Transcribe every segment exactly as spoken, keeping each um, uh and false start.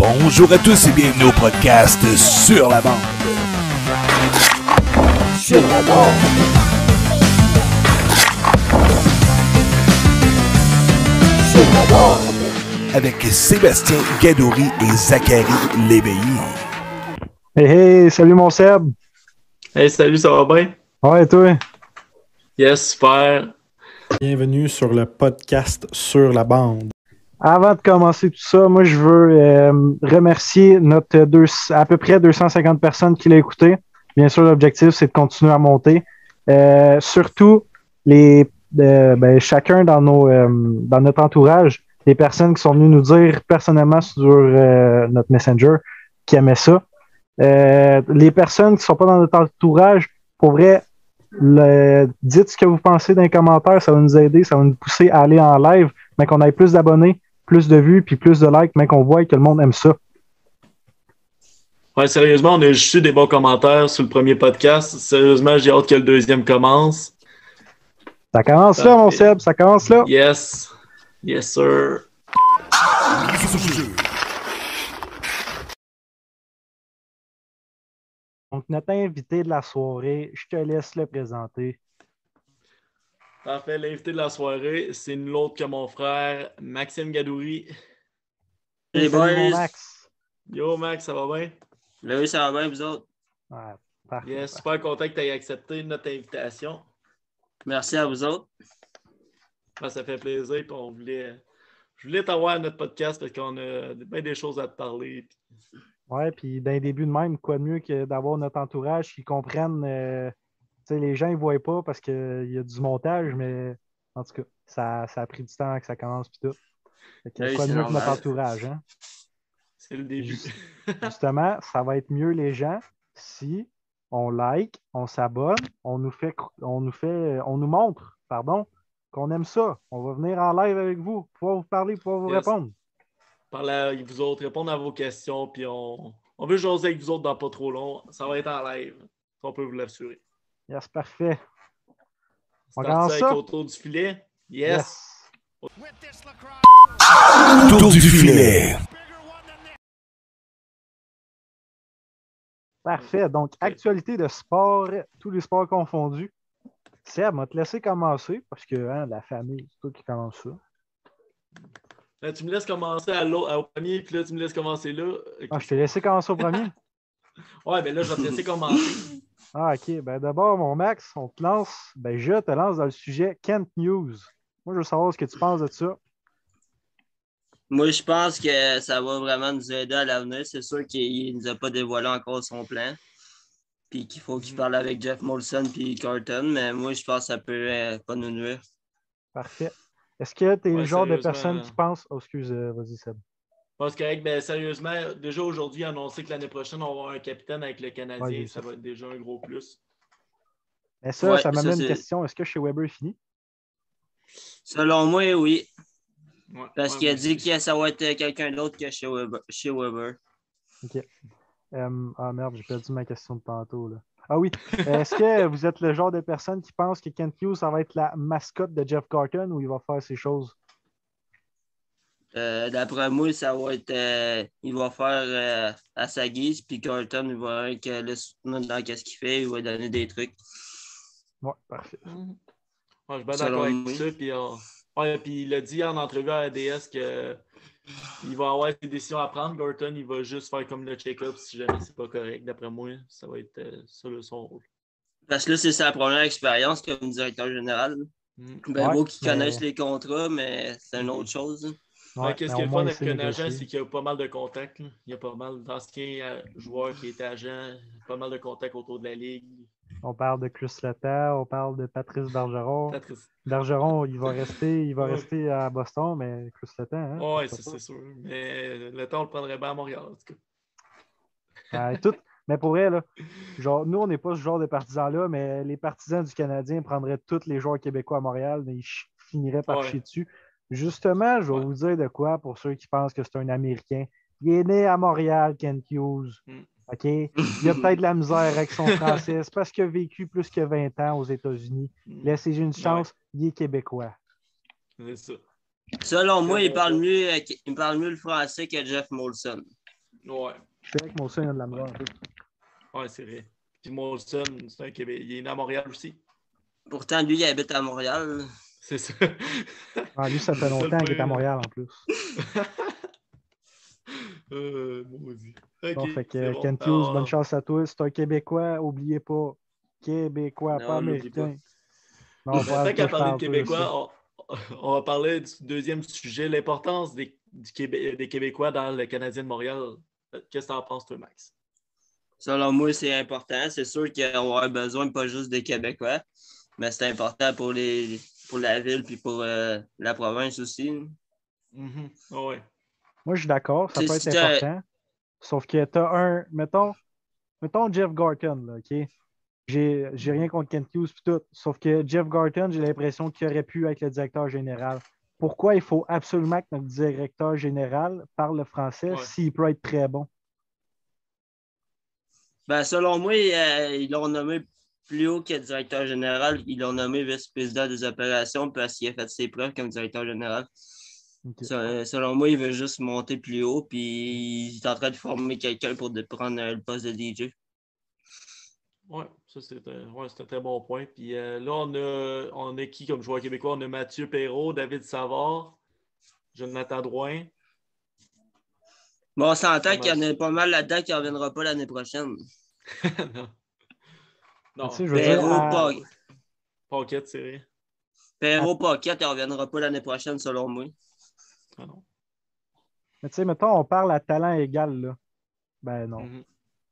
Bonjour à tous et bienvenue au podcast Sur la bande. Sur la bande. Sur la bande. Avec Sébastien Gadouri et Zachary Léveillé. Hey hey, salut mon Seb. Hey, salut, ça va bien? Ouais, toi? Yes, super. Bienvenue sur le podcast Sur la bande. Avant de commencer tout ça, moi je veux euh, remercier notre deux, à peu près deux cent cinquante personnes qui l'ont écouté. Bien sûr, l'objectif, c'est de continuer à monter. Euh, surtout, les, euh, ben, chacun dans, nos, euh, dans notre entourage, les personnes qui sont venues nous dire personnellement sur euh, notre Messenger qui aimaient ça. Euh, les personnes qui ne sont pas dans notre entourage, pour vrai, le, dites ce que vous pensez dans les commentaires, ça va nous aider, ça va nous pousser à aller en live, mais qu'on ait plus d'abonnés, plus de vues, puis plus de likes, mais qu'on voit que le monde aime ça. Ouais, sérieusement, on a juste eu des bons commentaires sur le premier podcast. Sérieusement, j'ai hâte que le deuxième commence. Ça commence là, mon Seb, ça commence là. Yes. Yes, sir. Donc, notre invité de la soirée, je te laisse le présenter. Parfait, l'invité de la soirée, c'est nul autre que mon frère, Maxime Gadouri. Hey, salut, mon Max. Yo, Max, ça va bien? Ben oui, ça va bien, vous autres? Ouais, parfait. Yes, super content que tu aies accepté notre invitation. Merci à vous autres. Ouais, ça fait plaisir. Puis on voulait, je voulais t'avoir à notre podcast parce qu'on a bien des choses à te parler. Puis... Ouais, puis d'un début de même, quoi de mieux que d'avoir notre entourage qui comprennent. Euh, tu sais, les gens, ils ne voient pas parce qu'il y a du montage, mais en tout cas, ça, ça a pris du temps avant que ça commence. Puis tout. Fait que, oui, quoi de mieux normal. que notre entourage, hein? C'est le début. Justement, ça va être mieux les gens si on like, on s'abonne, on nous fait, on nous fait, on nous montre, pardon, qu'on aime ça. On va venir en live avec vous, pouvoir vous parler, pouvoir vous Yes. répondre. Parler avec vous autres, répondre à vos questions, puis on, on veut jaser avec vous autres dans pas trop long. Ça va être en live. On peut vous l'assurer. Yes, parfait. On On commence avec ça? autour du filet. Yes. Yes. Autour du filet. Parfait. Donc, actualité de sport, tous les sports confondus. Seb, on va te laisser commencer parce que hein, la famille, c'est toi qui commence ça. Là, tu me laisses commencer à au premier, puis là, tu me laisses commencer là. Okay. Ah, je t'ai laissé commencer au premier? Ouais, ben là, je vais te laisser commencer. Ah, OK. Ben d'abord, mon Max, on te lance, ben je te lance dans le sujet Kent News. Moi, je veux savoir ce que tu penses de ça. Moi, je pense que ça va vraiment nous aider à l'avenir. C'est sûr qu'il ne nous a pas dévoilé encore son plan. Puis qu'il faut qu'il parle avec Jeff Molson puis Carton. Mais moi, je pense que ça peut euh, pas nous nuire. Parfait. Est-ce que tu es Ouais, le genre de sérieusement, personne qui pense... Oh, excuse, euh, vas-y, Seb. Parce que, ben, sérieusement, déjà aujourd'hui, annoncé que l'année prochaine, on va avoir un capitaine avec le Canadien. Ouais, ça va être déjà un gros plus. Mais ça, Ouais, ça m'amène ça, une c'est- question. Est-ce que chez Weber est fini? Selon moi, oui. Ouais, Parce ouais, qu'il a moi dit aussi. que ça va être quelqu'un d'autre que chez Weber. Chez Weber. OK. Euh, ah merde, j'ai perdu ma question de tantôt. Là. Ah oui. Est-ce que vous êtes le genre de personne qui pense que Kent Hughes, ça va être la mascotte de Jeff Carton ou il va faire ses choses? Euh, d'après moi, ça va être. Euh, il va faire euh, à sa guise, puis Carton, il va être euh, le soutenir dans ce qu'il fait, il va donner des trucs. Ouais, parfait. Ouais, je suis bien Selon d'accord avec moi. ça. Puis, euh, ouais, puis il a dit en entrevue à A D S qu'il va avoir des décisions à prendre. Gorton, il va juste faire comme le check-up si jamais c'est pas correct. D'après moi, ça va être euh, ça le son rôle. Parce que là, c'est sa première expérience comme directeur général. Mm. Ben, Ouais, beau qu'ils mais- connaissent les contrats, mais c'est une autre chose. Ouais, Ouais, qu'est-ce mais qui est au le moins, fun il avec sait un agent, négocier. c'est qu'il y a pas mal de contacts. Là. Il y a pas mal d'anciens euh, joueurs qui étaient agents, pas mal de contacts autour de la ligue. On parle de Chris Letang, on parle de Patrice Bergeron. Patrice. Bergeron, il va rester, il va Ouais. rester à Boston, mais Chris Letang, hein? Ouais, pourquoi ça, pas? c'est sûr. Mais le temps, on le prendrait bien à Montréal, en tout cas. Ouais, tout, mais pour vrai, là, genre, nous, on n'est pas ce genre de partisans-là, mais les partisans du Canadien prendraient tous les joueurs québécois à Montréal, mais ils ch- finiraient par Ouais. chier dessus. Justement, je vais Ouais. vous dire de quoi pour ceux qui pensent que c'est un Américain. Il est né à Montréal, Kent Hughes. Mm. OK? Il a peut-être de la misère avec son français. C'est parce qu'il a vécu plus que vingt ans aux États-Unis. Mm. Laissez-y une chance, il est québécois. C'est ça. Selon moi, Très il bon parle, point. mieux, il parle mieux le français que Jeff Molson. Ouais. C'est vrai que Molson il a de la misère un peu. Ouais, c'est vrai. Puis Molson, c'est un Québécois. Il est né à Montréal aussi. Pourtant, lui, il habite à Montréal. C'est ça. Ah, lui, ça fait C'est ça, le longtemps qu'il est à pire. Montréal en plus. euh, maudit. Ok, Bon, fait c'est que bon. Kent Hughes, Alors, bonne chance à toi. C'est un Québécois, oubliez pas. Québécois, pas Non, on l'oublie pas. américain. Non, ben, pas tant toi, qu'à je parler de parle, toi, je sais. Québécois, on, on va parler du deuxième sujet, l'importance des, du Québé- des Québécois dans le Canadien de Montréal. Qu'est-ce que tu en penses, toi, Max? Selon moi, c'est important. C'est sûr qu'on va avoir besoin pas juste des Québécois, mais c'est important pour, les, pour la ville et pour euh, la province aussi. Mhm. Ah ouais. Moi, je suis d'accord, ça Tu peut sais, être si t'as- important. Sauf que t'as un, mettons, mettons Jeff Garton, là, OK? J'ai j'ai rien contre Kent Hughes et tout. Sauf que Jeff Garton, j'ai l'impression qu'il aurait pu être le directeur général. Pourquoi il faut absolument que notre directeur général parle le français Ouais. s'il peut être très bon? Ben, selon moi, euh, ils l'ont nommé plus haut que directeur général. Ils l'ont nommé vice-président des opérations parce qu'il a fait ses preuves comme directeur général. OK. Se- Selon moi, il veut juste monter plus haut, puis il est en train de former quelqu'un pour de prendre euh, le poste de D J. Ouais, ça c'est un, ouais, c'est un très bon point. Puis euh, là, on a, on a qui comme joueur québécois? On a Mathieu Perrault, David Savard, Jonathan Drouin. Bon, on s'entend Pas qu'il y mal. en a pas mal là-dedans qui ne reviendra pas l'année prochaine. non. Mais Non, tu sais, je veux dire, Perrault, à- Pa- Paquette, c'est vrai. Perrault Paquette, il ne reviendra pas l'année prochaine, selon moi. Ah non. mais tu sais, mettons, on parle à talent égal, là. Ben non. Mhm.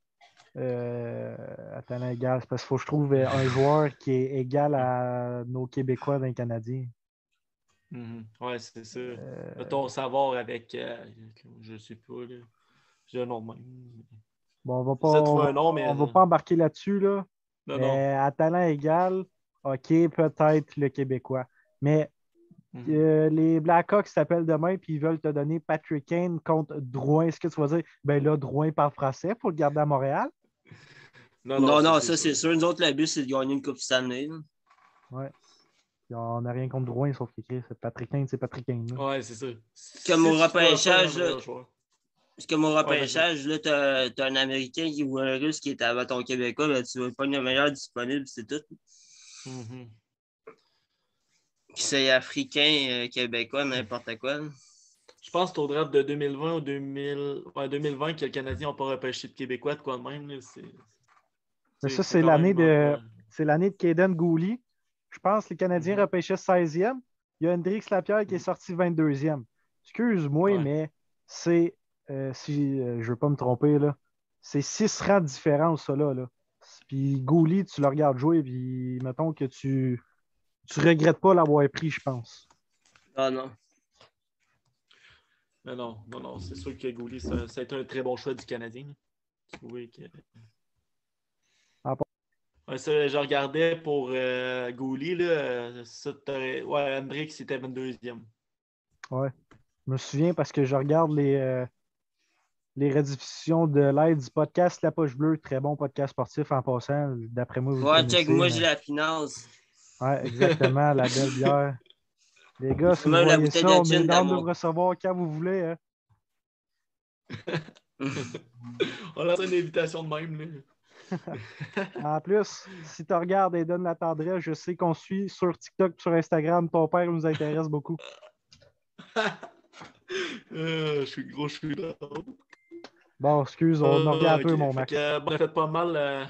Euh, à talent égal, c'est parce qu'il faut que je trouve euh, un joueur qui est égal à nos Québécois d'un Canadien. Mhm. Ouais, c'est ça. Euh, Mettons Savard avec. euh, je sais pas, là. J'ai un nom de même. Bon, on va pas, J'essaie de on trouver va, un nom, mais. on va pas embarquer là-dessus, là. Non, non. Mais à talent égal, OK, peut-être le Québécois. Mais Mhm. euh, les Blackhawks s'appellent demain puis ils veulent te donner Patrick Kane contre Drouin. Est-ce que tu vas dire, ben là, Drouin parle français pour le garder à Montréal? Non, Non, non, c'est ça, c'est sûr. sûr. Nous autres, le but, c'est de gagner une Coupe Stanley. là. Ouais. Puis on n'a rien contre Drouin, sauf qu'écrit, c'est Patrick Kane, c'est Patrick Kane. là. Ouais, c'est ça. Comme au Si tu trouves pas repêchage, un meilleur là, joueur. Parce que mon Ouais, repêchage, là, t'as, t'as un Américain qui- ou un Russe qui est avant ton Québécois, là, tu vas pas le meilleur disponible, c'est tout. Mhm. Puis c'est africain, euh, québécois, n'importe quoi. là. Je pense que c'est au draft de deux mille vingt ou deux mille... Ouais, deux mille vingt que les Canadiens n'ont pas repêché de Québécois, de quoi de même. Là, c'est... Mais c'est- ça, c'est c'est quand l'année même, de euh, c'est l'année de Kaden Gouli. Je pense que les Canadiens Mhm. repêchaient seizième. Il y a Hendrix Lapierre qui est Mhm. sorti vingt-deuxième. Excuse-moi, Ouais. mais c'est, euh, si euh, je ne veux pas me tromper, là, c'est six rangs de différence, ça, là. là. Puis Gouli, tu le regardes jouer, puis mettons que tu tu regrettes pas l'avoir pris, je pense. Ah non. Mais non, non, non, c'est sûr que Goulet, ça, ça a été un très bon choix du Canadien. Oui, que... Ah, pas- Ouais, ça, je regardais pour euh, Goulet, là, euh, ça, t'aurais- ouais, Hendrix, c'était vingt-deuxième. Ouais. Je me souviens parce que je regarde les, euh, les rediffusions de l'aide du podcast La Poche Bleue, très bon podcast sportif en passant. D'après moi, vous le Ouais, check, connaissez. moi, mais- j'ai la finance. Ouais, exactement, la belle bière. Les gars, si J'ai vous même la voyez bouteille ça, de on est gin dans dans de mon. vous recevoir quand vous voulez. Hein. On lance une invitation de même. Là. En plus, si tu regardes et donnes la tendresse, je sais qu'on suit sur TikTok et sur Instagram. Ton père nous intéresse beaucoup. Euh, je suis gros, je suis drôle. Bon, excuse, on en revient un Euh, peu, ok. mon Fait Max. que, euh, bon, on a fait pas mal. euh,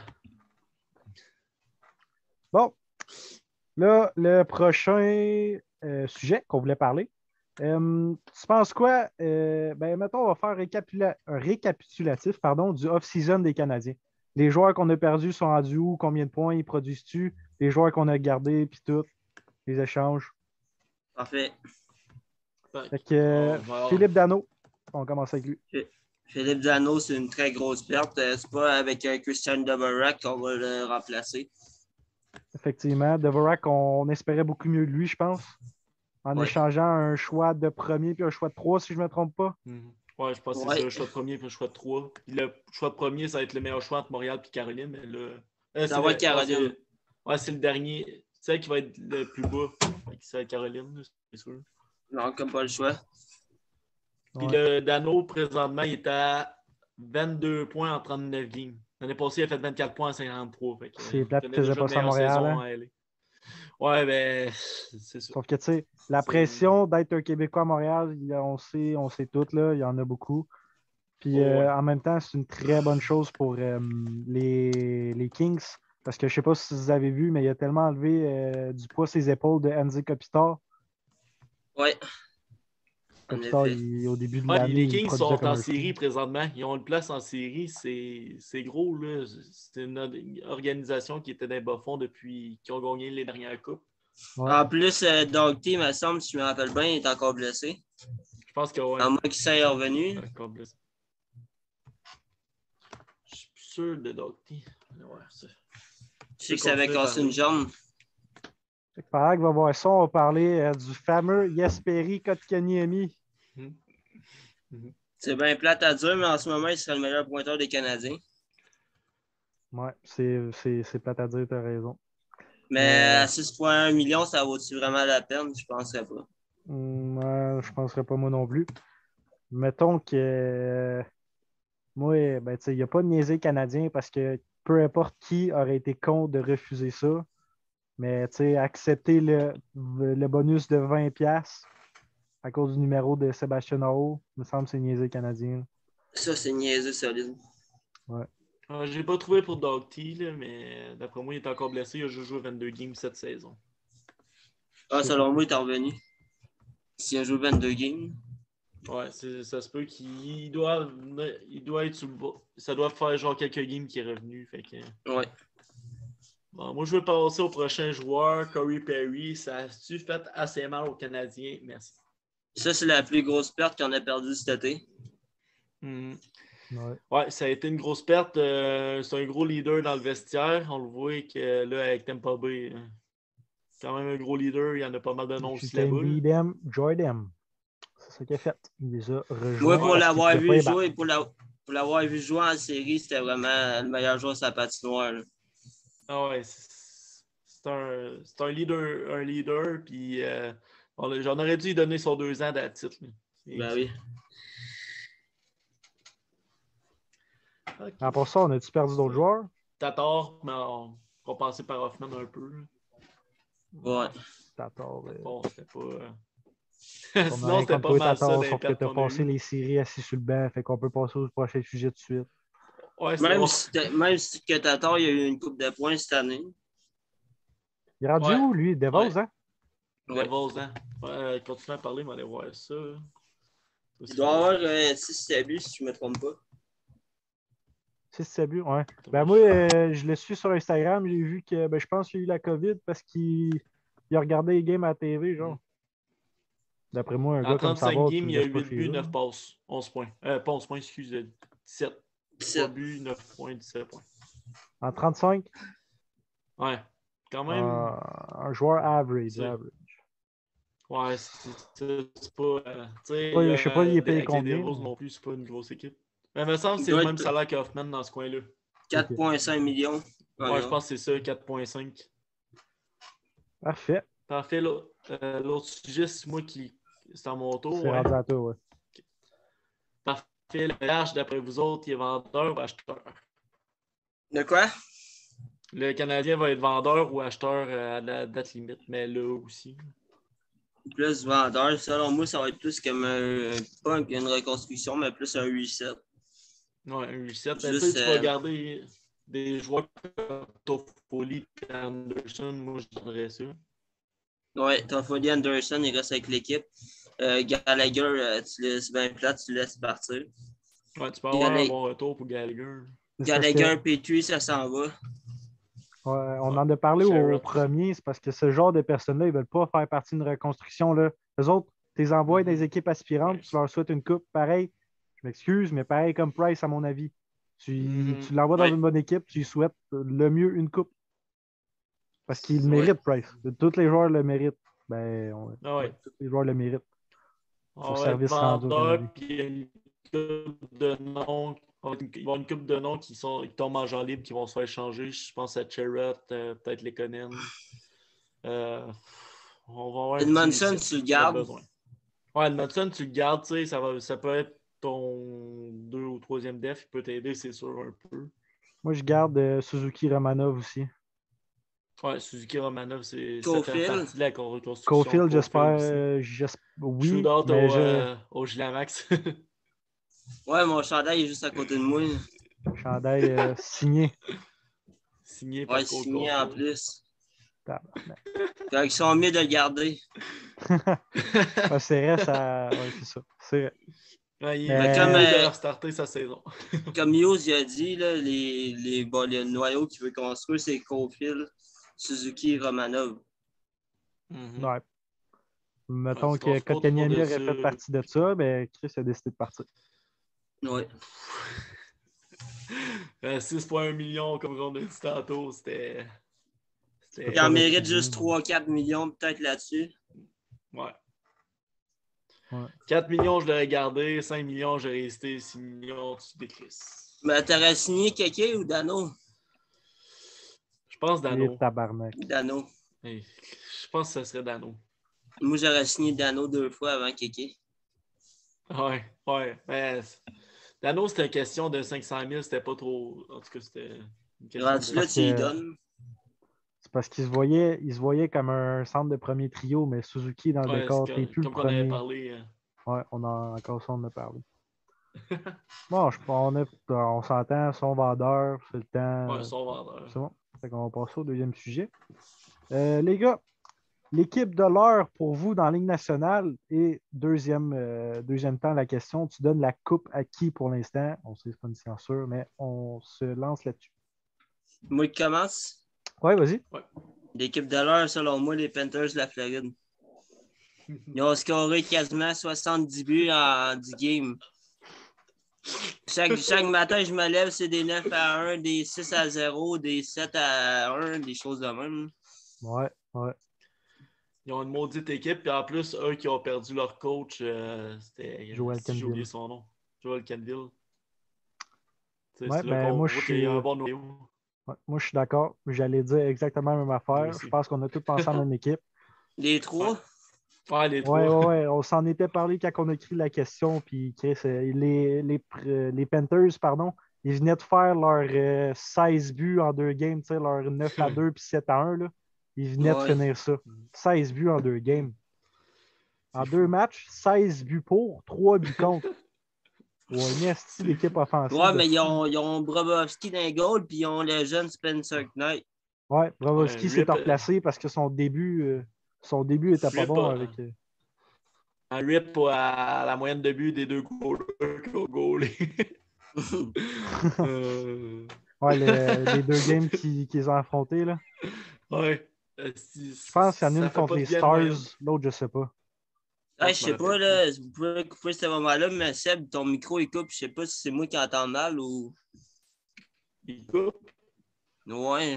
Bon, là, le prochain euh, sujet qu'on voulait parler. Euh, tu penses quoi? Euh, ben, mettons, on va faire récapitula- un récapitulatif pardon, du off-season des Canadiens. Les joueurs qu'on a perdus sont rendus où? Combien de points ils produisent-tu? Les joueurs qu'on a gardés, puis tout. Les échanges. Parfait. fait Fait que, que euh, on va- Philippe Dano, on commence avec lui. Philippe Dano, c'est une très grosse perte. Euh, C'est pas avec euh, Christian Dvorak qu'on va le remplacer. Effectivement, Dvorak, on espérait beaucoup mieux de lui, je pense. En Ouais. échangeant un choix de premier puis un choix de trois, si je ne me trompe pas. Mhm. Ouais, je pense que c'est Ouais. ça, le choix de premier puis le choix de trois. Puis le choix de premier, ça va être le meilleur choix entre Montréal et Caroline, mais là. euh, Ça c'est va le- être Caroline. ouais, c'est- ouais, c'est le dernier. C'est elle qui va être le plus bas. Fait que ça va être Caroline, là, c'est sûr. Non, comme pas le choix. Puis Ouais. le Dano, présentement, il est à vingt-deux points en trente-neuf games. L'année passée, il a fait vingt-quatre points en cinquante-trois. Fait que, C'est euh, plate il que connaît t'aies déjà pas une ça à meilleure Montréal, saison hein. à L A. Ouais, ben, c'est ça. Sauf que, tu sais, la C'est- pression d'être un Québécois à Montréal, il y a- on sait, on sait tout, là, il y en a beaucoup. Puis Oh, euh, ouais. en même temps, c'est une très bonne chose pour euh, les, les Kings. Parce que je sais pas si vous avez vu, mais il a tellement enlevé euh, du poids ses épaules de Andy Kopitar. Ouais, en Kopitar, effet. il- au début de Ouais, puis l'année, les il Kings produisait sont comme en un série fou. présentement. Ils ont une place en série. C'est c'est gros, là. C'est une or- organisation qui était dans les bas-fonds depuis qu'ils ont gagné les dernières coupes. Ouais. En plus, euh, Doughty, il me semble, si je me rappelle bien, il est encore blessé. Je pense que ouais. À moins qu'il soit revenu. Encore blessé. Je suis plus sûr de Doughty. Ouais, ça. Je sais que ça avait continuer à cassé une parler. jambe. Fait que pendant qu'il va voir ça, on va parler euh, du fameux Jesperi Kotkaniemi. C'est bien plate à dire, mais en ce moment, il serait le meilleur pointeur des Canadiens. Ouais, c'est c'est- c'est plate à dire, t'as raison. Mais Euh, à six virgule un millions, ça vaut-tu vraiment la peine? Je ne penserais pas. hum, ouais, je penserais pas moi non plus. Mettons que euh, moi, ben, tu sais, il n'y a pas de niaiser canadien parce que peu importe qui aurait été con de refuser ça, mais tu sais, accepter le, le bonus de vingt piastres à cause du numéro de Sébastien Aho, me semble que c'est niaiser canadien. Ça, c'est niaiseux solide. Ouais. Euh, je l'ai pas trouvé pour Doughty, là, mais d'après moi, il est encore blessé. Il a juste joué vingt-deux games cette saison. Ah, selon moi, il est revenu. S'il a joué vingt-deux games. Ouais, c'est- ça se peut qu'il doit, il doit être sous le bas. Ça doit faire genre quelques games qu'il est revenu. Fait que... Ouais. Bon, moi, je vais passer au prochain joueur, Corey Perry. Ça a-tu fait assez mal aux Canadiens? Merci. Ça, c'est la plus grosse perte qu'on a perdue cet été. Mhm. Ouais. Ouais, ça a été une grosse perte. Euh, c'est un gros leader dans le vestiaire. On le voit que là, avec Tampa Bay, euh, quand même un gros leader. Il y en a pas mal de noms aussi Putain, là-bas. là. beat them, joy them. C'est ça qu'il a fait. Il les a Moi, rejoints pour parce qu'il l'avoir pouvait pas vu les battre. jouer, pour la- pour l'avoir vu jouer en série, c'était vraiment le meilleur joueur sur la patinoire. là. Ah ouais, c'est c'est un, c'est un leader, un leader, puis euh, on a- j'en aurais dû lui donner son deux ans d'attitude. Ben oui. En pour ça, on a-tu perdu d'autres joueurs? T'as tort, mais on va passer par Hoffman un peu. là. Ouais. T'as tort. euh, Bon, c'était pas. euh, On n'a Sinon, rien c'était contre pas toi, mal ça Tatar, des sauf que pertes t'as qu'on a passé eues. les séries assis sur le banc, fait qu'on peut passer au prochain sujet tout de suite. Ouais, c'est Même bon. si, t'as- même si que Tatar, il y a eu une coupe de points cette année. Il est rendu Ouais. où, lui? Devos, Ouais. hein? Ouais. Devils, hein? Ouais, continue à parler, mais allez voir ça. Il doit avoir euh, six buts, si je ne me trompe pas. six sept buts, ouais. Ben moi, euh, je le suis sur Instagram, j'ai vu que ben, je pense qu'il y a eu la COVID parce qu'il il a regardé les games à la T V, genre. D'après moi, un En gars comme trente-cinq Savard, tu games, le il y a laisses pas huit chez buts, eux. neuf passes, onze points. Euh, pas onze points, excuse, dix-sept. trois dix-sept. buts, neuf points, dix-sept points. En trente-cinq, Ouais, quand euh, même. un joueur average. C'est- average. Ouais, c'est c'est- c'est pas. euh, tu sais, Pas- il y je sais pas, il a est des- payé avec les combien, Devils mais- non plus, c'est pas une grosse équipe. Mais il me semble que Il c'est le doit même être- salaire qu'Hoffman dans ce coin-là. quatre virgule cinq millions. Ouais, environ. je pense que c'est ça, quatre virgule cinq. Parfait. Parfait, l'autre euh, l'autre sujet, c'est moi qui. C'est à mon tour. C'est Ouais. rendu à toi, ouais. Parfait, le H, d'après vous autres, il est vendeur ou acheteur? De quoi? Le Canadien va être vendeur ou acheteur euh, à la date limite, mais là aussi. Plus vendeur. Selon moi, ça va être plus comme un, pas une reconstruction, mais plus un reset. Ouais, un reset. Ben, Juste, tu sais, tu vas euh, garder des joueurs comme Toffoli et Anderson, moi je dirais ça. Ouais, Toffoli Anderson, il reste avec l'équipe. Euh, Gallagher, euh, tu laisses bien plat, tu laisses partir. Ouais, tu peux avoir Gallag- un bon retour pour Gallagher. C'est parce que- Gallagher, Petrie, ça s'en va. Ouais, on en a parlé au Sherrod. premier, c'est parce que ce genre de personnes-là, ils ne veulent pas faire partie d'une reconstruction. Là. Eux autres, tu les envoies dans des équipes aspirantes, Ouais. tu leur souhaites une coupe. Pareil, je m'excuse, mais pareil comme Price, à mon avis. Tu, Mhm. tu l'envoies dans Ouais. une bonne équipe, tu lui souhaites le mieux une coupe. Parce qu'il le Ouais. mérite, Price. Tous les joueurs le méritent. Ben, on- Ah ouais. ouais, tous les joueurs le méritent. On Pour va service être rendu au vendeur, Canadien. puis il y a une coupe de noms. Il va y avoir une coupe de noms qui, sont, qui tombent en gens libres, qui vont se faire changer. Je pense à Cherrott, euh, peut-être les Conan. Euh, on va avoir un Edmondson, petit- tu le pas gardes. besoin. Ouais, Edmondson, tu le gardes, tu sais, ça, va- ça peut être ton deux ou trois troisième def, il peut t'aider, c'est sûr, un peu. Moi, je garde euh, Suzuki Romanov aussi. Ouais, Suzuki Romanov, c'est, ça fait Cofield. partie de la reconstruction. Cofield, j'espère. aussi. euh, j'esp- oui, Shootout mais au, je... euh, au Gilamax. Ouais, mon chandail est juste à côté de moi. chandail euh, signé. Signé par Ouais, Cole signé en Caulfield. plus. Tabarnak. Fait qu'ils sont mieux de le garder. Ouais, c'est vrai, ça. Ouais, c'est ça. C'est vrai. Ouais, il Mais est comme, mieux de euh, restarter sa saison. Comme Yos il a dit, là, les, les, bon, le noyau qu'il veut construire, c'est Cofield, Suzuki, Romanov. Mhm. Ouais. Mettons Ouais, tu que casses pas trop Kotkaniemi aurait dessus. fait partie de ça, mais Chris a décidé de partir. Ouais. Euh, six virgule un millions, comme on a dit tantôt, c'était. c'était- Il en pas mérite refusé, juste mais- trois à quatre millions peut-être là-dessus. Ouais. Ouais. quatre millions, je l'aurais gardé. cinq millions, j'aurais resté. six millions, tu décrisses. Mais t'aurais signé Kéké ou Dano? Je pense Et Dano. tabarnak. Dano. Hey, je pense que ce serait Dano. Moi, j'aurais signé Dano deux fois avant Kéké. Ouais, ouais. Mais Dano, c'était une question de cinq cent mille. C'était pas trop. En tout cas, c'était une question Rendu de. là, Parce tu y que- donnes. C'est parce qu'il se voyait, il se voyait comme un centre de premier trio, mais Suzuki dans le Ouais, décor, c'est t'es comme, plus le comme qu'on avait premier. parlé. euh, Ouais, on a encore ça, on en a parlé. Bon, je, on, a- on s'entend, son vendeur, c'est le temps. Ouais, son vendeur. C'est bon. Fait qu'on va passer au deuxième sujet. Euh, les gars, l'équipe de l'heure pour vous dans la Ligue nationale et deuxième, euh, deuxième temps, la question, tu donnes la coupe à qui pour l'instant? On sait que c'est pas une censure, mais on se lance là-dessus. Moi qui commence. Ouais, vas-y. L'équipe de l'heure, selon moi, les Panthers de la Floride. Ils ont scoré quasiment soixante-dix buts en dix games. Chaque, chaque matin, je me lève, c'est des neuf à un, des six à zéro, des sept à un, des choses de même. Ouais, ouais. Ils ont une maudite équipe, puis en plus, eux qui ont perdu leur coach, euh, c'était. Joel si j'ai oublié Kenville. son nom. Joel Kenville. C'est Ouais, c'est là ben qu'on moi, je voit qu'il suis. y a un bon noyau. Ouais, moi, je suis d'accord. J'allais dire exactement la même Moi affaire. aussi. Je pense qu'on a tous pensé à la même équipe. Les trois, Ouais, les Ouais, trois. ouais, ouais. On s'en était parlé quand on a écrit la question. Puis, Chris, euh, les, les, pr- les Panthers, pardon, ils venaient de faire leurs euh, seize buts en deux games, tu sais, leurs neuf à deux puis sept à un. Là. Ils venaient de ouais. finir ça. seize buts en deux games. En C'est deux fou. matchs, seize buts pour, trois buts contre. Ouais, une esti d'équipe offensive. Ouais, de mais ils fou. ont, ils ont Bobrovski dans les goals, puis ils ont le jeune Spencer Knight. Ouais, Brovowski Ouais, s'est Rip, euh, replacé parce que son début, euh, son début était pas Rip, bon euh, avec. euh, Un rip à la moyenne de but des deux goalers qui ont goalé. Euh, Ouais, le- les deux games qu'ils qu'ils ont affrontés, là. Ouais. Euh, si- Je pense qu'il y en a ça une fait contre pas les de bien de moyenne. Stars, l'autre, je sais pas. Hey, je je me sais pas, rappelle là, vous pouvez couper ce moment-là, mais Seb, ton micro, il coupe. Je sais pas si c'est moi qui entends mal ou. Il coupe. Ouais.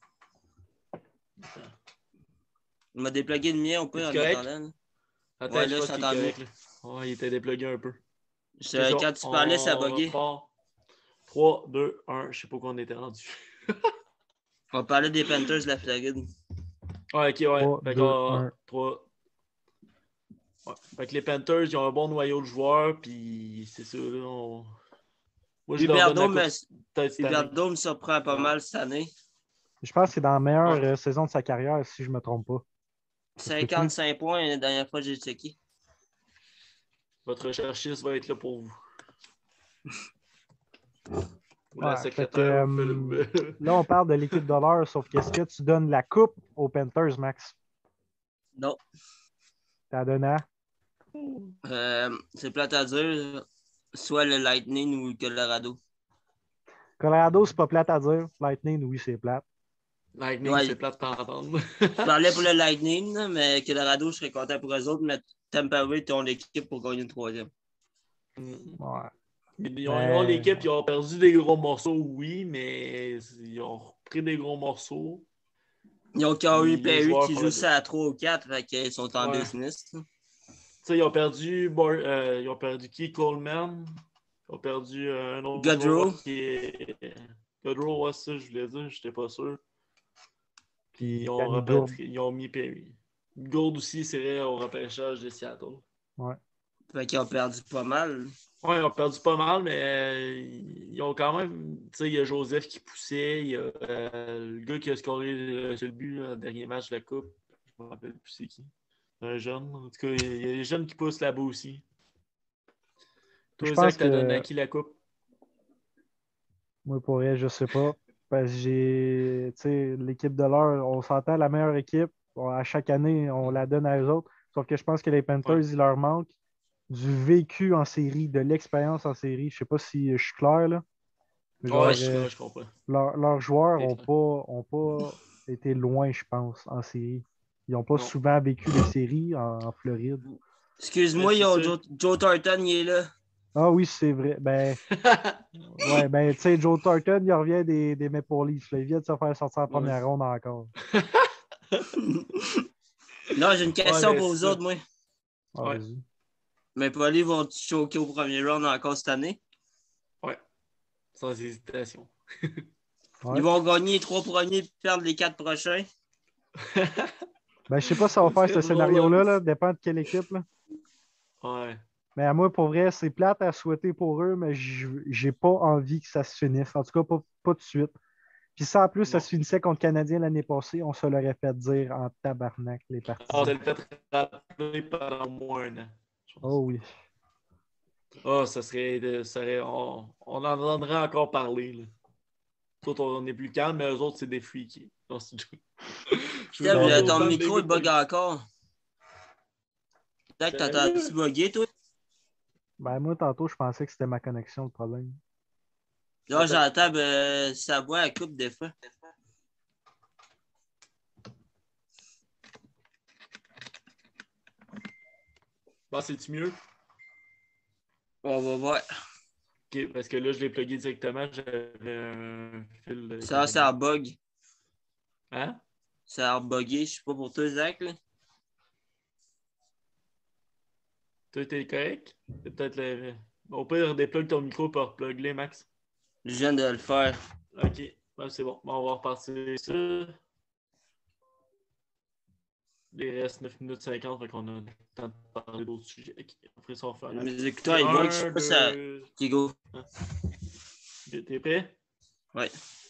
Il m'a déplugué le mien, on peut, Es-tu en correct? attendant. là. Attends, Ouais, je là, je pense qu'il est t'entends mieux. correct. Là. Ouais, il était déplugué un peu. Je- C'est ça. Quand tu parlais, ça On buguait. repart. trois, deux, un. Je sais pas où on était rendu. On parlait des Panthers de la Floride. Ouais, ok, ouais. trois, Fait deux, qu'on- un. trois. Ouais. Fait que les Panthers, ils ont un bon noyau de joueurs, puis c'est ça, là. On... Moi, je leur donne la Huberdeau coupe me, peut-être cette année. Huberdeau me surprend pas Ouais. mal cette année. Je pense que c'est dans la meilleure Ouais. euh, saison de sa carrière, si je me trompe pas. cinquante-cinq points la dernière fois que j'ai checké. Votre recherchiste va être là pour vous. Ou Ouais, la fait que, secrétaire. euh, Philippe. Là, on parle de l'équipe de l'heure, sauf qu'est-ce que tu donnes la coupe aux Panthers, Max? Non. T'as donné à? Euh, c'est plate à dire. Soit le Lightning ou le Colorado. Colorado, c'est pas plate à dire. Lightning, oui, c'est plate. Lightning, Ouais. c'est plate de t'entendre. Je parlais pour le Lightning, là, mais Colorado, je serais content pour eux autres, mais Tampa Bay, ton équipe pour gagner une troisième. Ouais. Ils ont, Mais- ils ont l'équipe, ils ont perdu des gros morceaux, oui, mais ils ont repris des gros morceaux. Ils ont Corey Les Perry joueurs qui font joue la ça à trois ou quatre, fait qu'ils sont en Ouais. business. Tu sais, ils ont perdu Bar- euh, ils ont perdu qui? Coleman. Ils ont perdu euh, un autre Gaudreau. joueur qui est. Gaudreau, ouais, ça, je voulais dire, j'étais pas sûr. Puis ils ont, Danny repatri- Gourde. ils ont mis Perry. Gourde aussi, c'est vrai, au repêchage de Seattle. Ouais. Fait qu'ils ont perdu pas mal. Ouais, ils ont perdu pas mal, mais euh, ils ont quand même. Tu sais, il y a Joseph qui poussait, il y a euh, le gars qui a scoré le seul but là, le dernier match de la Coupe. Je me rappelle plus c'est qui. Un jeune. En tout cas, il y a il y a des jeunes qui poussent là-bas aussi. Je Toi, pense Zach, t'as donné à que qui la Coupe? moi, pour elle, je sais pas. Parce que j'ai, tu sais, l'équipe de l'heure, on s'entend la meilleure équipe. On- à chaque année, on la donne à eux autres. Sauf que je pense que les Panthers, Ouais. il leur manque du vécu en série, de l'expérience en série. Je sais pas si je suis clair, là. Mais genre, Ouais, je suis euh, clair, je comprends. leur- leurs joueurs C'est n'ont clair. pas, ont pas été loin, je pense, en série. Ils n'ont pas Non. souvent vécu les séries en, en Floride. Mais Excuse-moi, c'est ils ont ça. Joe, Joe Thornton, il est là. Ah oui, c'est vrai. Ben, ouais, ben, tu sais, Joe Thornton, il revient des, des Maple Leafs, là. Il vient de se faire sortir en Ouais. première ronde encore. Non, j'ai une Ouais, question mais pour c'est vous ça. autres, moi. Ah, Ouais. vas-y. Mais pour aller, vont choquer au premier round encore cette année? Ouais. Sans hésitation. Ouais. Ils vont gagner les trois premiers et perdre les quatre prochains. Ben, je sais pas si ça va Ça faire serait ce drôle, scénario-là, hein. là. Dépend de quelle équipe, là. Ouais. Mais à moi, pour vrai, c'est plate à souhaiter pour eux, mais j- j'ai pas envie que ça se finisse. En tout cas, pas, pas tout de suite. Puis ça, en plus, ça Non. se finissait contre le Canadien l'année passée, on se l'aurait fait dire en tabarnak, les Ah, partisans. ça le fait rappeler pendant au moins un an. Je pense. Oh oui. Ah, ça serait. de- ça serait on, on en entendrait encore parler. Là. Nous autres, on est plus calme, mais eux autres, c'est des freaky. Non, c'est une joke. Je veux Steph, dire, Ben, euh, vas-y. ton autant de micro, gars il pas bug encore. Zach, t'entends-tu sérieux. bugger, toi? Ben, moi, tantôt, je pensais que c'était ma connexion le problème. Là, j'entends ben, sa voix à coupe des fois. Bon, c'est-tu mieux? On va voir. Ok, parce que là, je l'ai plugué directement. J'avais un fil. de Ça, ça bug. Hein? Ça a bugué. Je sais pas pour toi, Zach. Là. Toi, t'es correct? C'est peut-être le. Au pire, déplugue ton micro pour repluguer, Max. Je viens de le faire. Ok, ouais, c'est bon. Bon, on va repartir ça. Il reste neuf minutes cinquante, fait qu'on a le temps de parler d'autres sujets. Ok, après ça, on va faire la Mes écouteurs, ils bug. Je sais pas si ça. deux... Ok, go. T'es prêt? Ouais.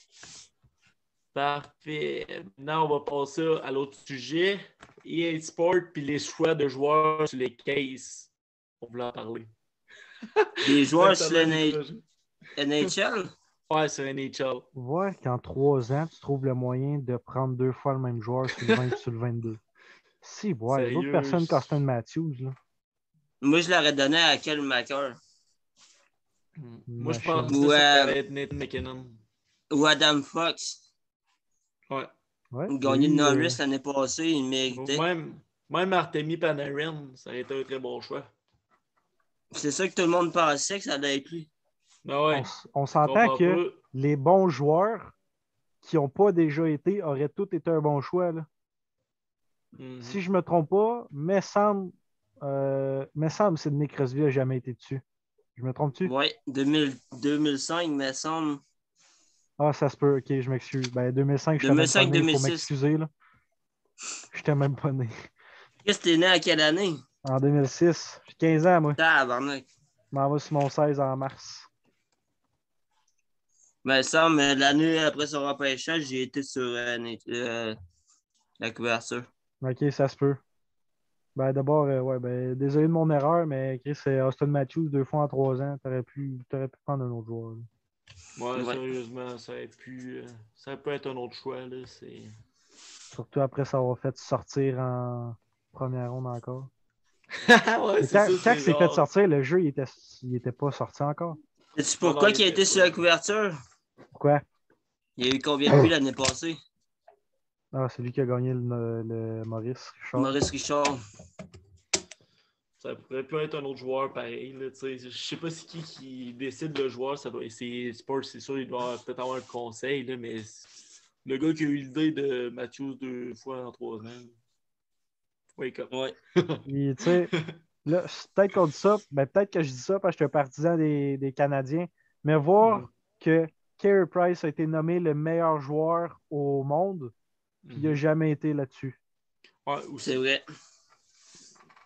Parfait. Maintenant, on va passer à l'autre sujet. E A Sport puis les choix de joueurs sur les cases. On voulait en parler. Des joueurs Ça a sur l'air le découragé. N H L? Ouais, sur N H L. Voir qu'en trois ans, tu trouves le moyen de prendre deux fois le même joueur sur le vingt et sur le vingt-deux. Si, ouais, il y a d'autres Sérieux? personnes qu'Austin Matthews, là. Moi, je l'aurais donné à Kel Macker. Moi, je Machine. pense que Ou, ça euh, allait être Nathan McKinnon. ou Adam Fox. Ouais. Ouais, Il il y a gagnait eu, de euh, Norris l'année passée, il Ou méritait. Même, même Artemi Panarin, ça aurait été un très bon choix. C'est ça que tout le monde pensait que ça allait être lui. Ah on, ouais. s- on Je s'entend comprends que pas. les bons joueurs qui n'ont pas déjà été auraient tous été un bon choix, là. Mhm. Si je me trompe pas, me semble, euh, me semble que Nick Crosby n'a jamais été dessus. Je me trompe-tu? Ouais, deux mille, deux mille cinq, me semble. Ah, ça se peut. Ok, je m'excuse. Ben, deux mille cinq, je n'étais même pas né. Il faut deux mille cinq-deux mille six. m'excuser, là. Je n'étais même pas né. Qu'est-ce que t'es né à quelle année? En deux mille six. J'ai quinze ans, moi. Tabarnak. Je m'en vais sur mon seize en mars. Me semble, l'année après son repêchage, j'ai été sur euh, euh, la couverture. Ok, ça se peut. Ben, d'abord, euh, ouais, ben, désolé de mon erreur, mais Chris, c'est Austin Matthews deux fois en trois ans. T'aurais pu, t'aurais pu prendre un autre joueur, là. Ouais, Ouais. sérieusement, ça aurait pu. euh, ça peut être un autre choix, là. C'est. Surtout après s'avoir fait sortir en première ronde encore. ouais, Mais c'est quand, ça, quand c'est il s'est fait genre. sortir, le jeu, il était, il était pas sorti encore. Sais-tu Non, non, pourquoi il il a était été sur pas. la couverture? Pourquoi? Il y a eu combien de buts l'année passée? Ah, c'est lui qui a gagné le, le Maurice Richard. Maurice Richard. Ça pourrait pas être un autre joueur pareil. Là, tu sais. Je sais pas c'est qui qui décide le joueur. Ça doit c'est Spurs, c'est sûr, il doit peut-être avoir un conseil, là, mais le gars qui a eu l'idée de Matthews deux fois en trois ans. Wake up. Ouais. Puis, tu sais, là, c'est peut-être qu'on dit ça, ben, peut-être que je dis ça parce que je suis un partisan des, des Canadiens, mais voir Mhm. que Carey Price a été nommé le meilleur joueur au monde, puis il n'a Mhm. jamais été là-dessus. Ouais, aussi. C'est vrai.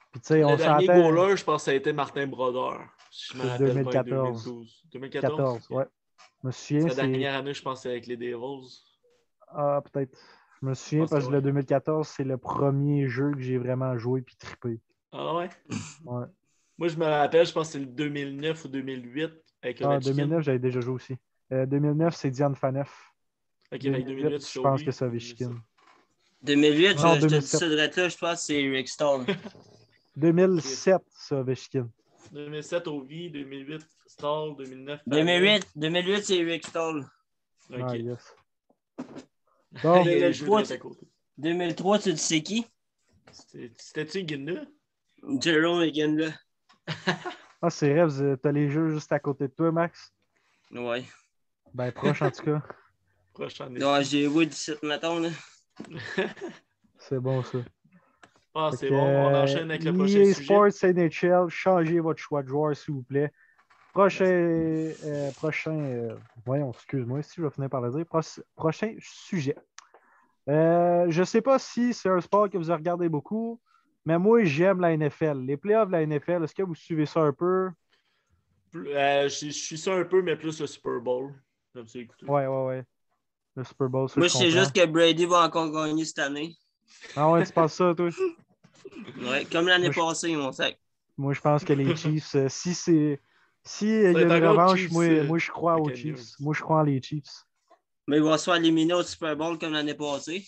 Puis tu sais, on Le dernier s'entend. goaler, je pense que ça a été Martin Brodeur. Si je me C'est rappelle bien, deux mille quatorze. deux mille douze. deux mille quatorze? quatorze, ouais. Je me souviens, Sa c'est. dernière année, je pense, c'est avec les Devils. Ah, peut-être. Je me souviens pense parce que que ouais. le deux mille quatorze, c'est le premier jeu que j'ai vraiment joué puis trippé. Ah ouais? Ouais. Moi, je me rappelle, je pense que c'est le deux mille neuf ou deux mille huit avec Ah, Ovechkin. deux mille neuf, j'avais déjà joué aussi. Euh, deux mille neuf, c'est Diane Faneuf. Ok, avec deux mille huit, deux mille huit, c'est je pense lui. que c'est Ovechkin. deux mille huit, Non, je, je te dis deux mille sept. ça de là, je pense que c'est Rick Stone. deux mille sept, c'est Ovechkin. deux mille sept, Ovi, deux mille huit, Stall, deux mille neuf, deux mille huit, deux mille huit, c'est Rick Stone. Ok. Ah, yes. Bon, Il y a les deux mille jeux trois, de à côté. deux mille trois, tu dis c'est qui? C'était- C'était-tu Guinda? Jerome Higgin, là. ah, c'est vrai, vous- t'as les jeux juste à côté de toi, Max. Ouais. Ben, proche en tout cas. Prochain Non, j'ai joué dix-sept mettons, là. C'est bon, ça. Ah, Fait c'est que, bon. On euh, enchaîne avec le E A prochain sujet. Sports N H L, changez votre choix de joueur, s'il vous plaît. Prochain. euh, prochain. euh, voyons, excuse-moi, si je vais finir par le dire. Pro- prochain sujet. Euh, je ne sais pas si c'est un sport que vous regardez beaucoup, mais moi, j'aime la N F L. Les playoffs de la N F L, est-ce que vous suivez ça un peu? Plus- euh, je, je suis ça un peu, mais plus le Super Bowl. J'aime ça écouter. Ouais, ouais, ouais. Le Super Bowl, ça, Moi, je je sais comprends. juste que Brady va encore gagner cette année. Ah ouais, tu penses ça, toi? Ouais, comme l'année Moi, je- passée, mon sac. Moi, je pense que les Chiefs, euh, si c'est. Si il y a va être une encore revanche, Chiefs, moi, euh, moi, je crois aux Buccaneers. Chiefs. Moi, je crois en les Chiefs. Mais il va se faire éliminer au Super Bowl comme l'année passée.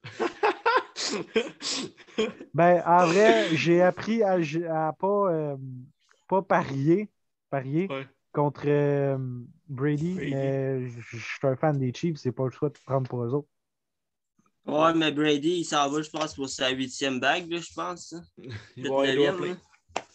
Ben, en vrai, j'ai appris à, à pas, euh, pas parier, parier Ouais. contre euh, Brady, Brady. mais je je suis un fan des Chiefs, c'est pas le choix de prendre pour eux autres. Ouais, mais Brady, il s'en va, je pense, pour sa huitième bague, là, je pense. Il va y avoir les doigts neuvième, pleins. là.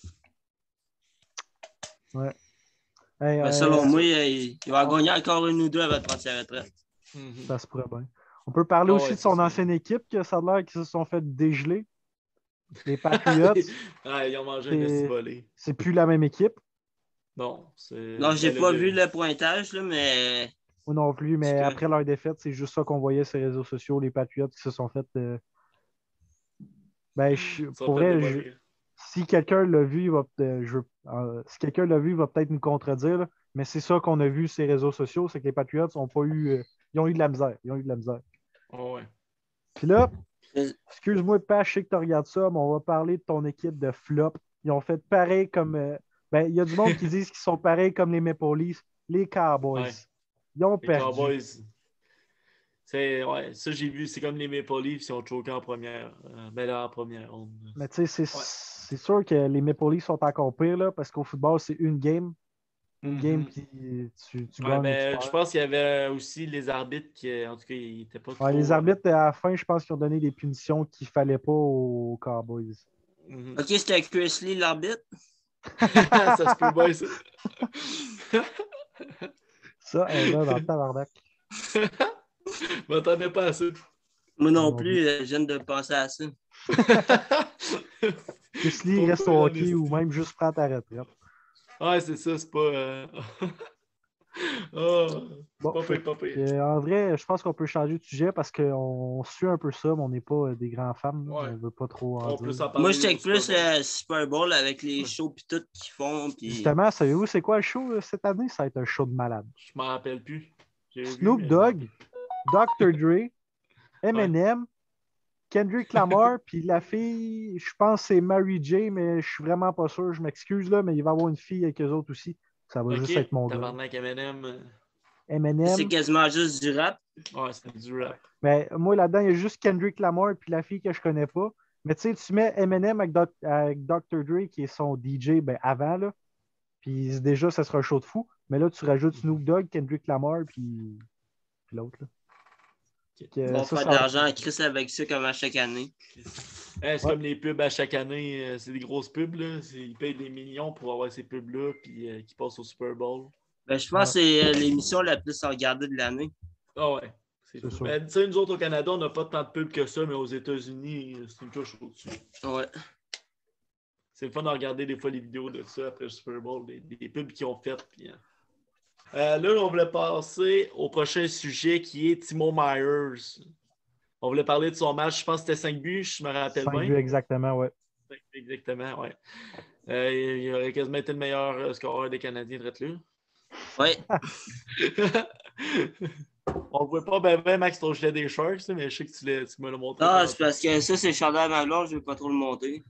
Ouais. Hey, Mais euh, selon moi, il, il va en gagner encore une ou deux avant de prendre sa retraite. Mhm. ça se pourrait bien. On peut parler Ah aussi ouais, de son c'est ça. ancienne équipe, que ça a l'air qu'ils se sont fait dégeler. Les Patriots, Ah, ils ont mangé un C'est- esti volé. c'est plus la même équipe. Non, c'est. Non, j'ai ben, pas le- vu le pointage, là, mais. Moi non plus, mais Parce que- après leur défaite, c'est juste ça qu'on voyait sur les réseaux sociaux, les Patriots qui se sont fait. euh, Ben, je- ils sont pour fait vrai, je- démolir. si quelqu'un l'a vu, il va peut- je, euh, si quelqu'un l'a vu, il va peut-être nous contredire, là. Mais c'est ça qu'on a vu sur les réseaux sociaux, c'est que les Patriots ont pas eu. euh, ils ont eu de la misère. Ils ont eu de la misère. Oh, ouais. Puis là, Euh, excuse-moi, pas, je sais que tu regardes ça, mais on va parler de ton équipe de flop. Ils ont fait pareil comme. euh, Ben, il y a du monde qui disent qu'ils sont pareils comme les Maple Leafs, les Cowboys. Ouais. Ils ont Les perdu. Cowboys. C'est, ouais, ça, j'ai vu. C'est comme les Maple Leafs, ils ont choqué en première. Euh, ben là, en première ronde. Mais tu sais, c'est Ouais. c'est sûr que les Maple Leafs sont encore pires, là, parce qu'au football, c'est une game. Une Mhm. game, puis tu, tu Ouais, gagnes ou mais tu je perds. pense qu'il y avait aussi les arbitres qui, en tout cas, ils étaient pas trop. Ouais, les euh, arbitres, à la fin, je pense qu'ils ont donné des punitions qu'il ne fallait pas aux Cowboys. mhm. Ok, c'était Chris Lee, l'arbitre. Ça se peut bien, ça. Ça, elle est là dans le tabarnak. Je m'attendais pas à ça. Moi non Non plus, euh, je viens de penser à ça. Chris Lee reste au hockey ou même juste prendre ta retraite. Ouais, c'est ça, c'est pas. Euh... oh, Bon, pas fait pire, pas pire. que, en vrai, je pense qu'on peut changer de sujet parce qu'on suit un peu ça, mais on n'est pas euh, des grands fans. là. Ouais. On veut pas trop en On peut dire. s'en parler. Moi, je check au Super plus Bowl. le Super Bowl avec les Ouais. shows pis tout qu'ils font. Pis... Justement, savez-vous, c'est quoi le show euh, cette année? Ça va être un show de malade. Je m'en rappelle plus. J'ai vu, Snoop mais- Dogg, docteur Dre, Eminem, Kendrick Lamar, puis la fille, je pense que c'est Mary J, mais je suis vraiment pas sûr, je m'excuse là, mais il va y avoir une fille avec eux autres aussi. Ça va Ok, juste être mon gars. tabarnak Eminem. euh, C'est Eminem. quasiment juste du rap. Ouais, c'est du rap. Ben, moi là-dedans, il y a juste Kendrick Lamar puis la fille que je connais pas. Mais tu sais, tu mets Eminem avec, Doc- avec docteur Dre, qui est son D J ben, avant, là. Puis déjà, ça sera un show de fou. Mais là, tu rajoutes Snoop Dogg, Kendrick Lamar, puis, puis l'autre. Là. Ok. Que, Ils vont ça, faire ça de va- l'argent à Chris avec ça comme à chaque année. Hey, c'est Ouais. comme les pubs à chaque année. euh, C'est des grosses pubs. Là. C'est- Ils payent des millions pour avoir ces pubs-là puis euh, qui passent au Super Bowl. Ben, je pense que c'est euh, l'émission la plus regardée de l'année. Ah ouais. C'est C'est fou. sûr. Ben, tu sais, nous autres au Canada, on n'a pas tant de pubs que ça, mais aux États-Unis, euh, c'est une couche au-dessus. Ouais. C'est le fun de regarder des fois les vidéos de ça après le Super Bowl, des, des pubs qu'ils ont faites. Puis, hein. Euh, là, on voulait passer au prochain sujet qui est Timo Myers. On voulait parler de son match, je pense que c'était cinq buts, je me rappelle cinq bien. buts exactement, ouais. Exactement, ouais. Euh, il aurait quasiment été le meilleur scoreur des Canadiens de là. Oui. On le voit pas ben, ben Max, ton gilet des Sharks, mais je sais que tu, l'as, tu me l'as montré. Ah, c'est parce que ça, c'est le chandail à ma blonde, je ne vais pas trop le monter.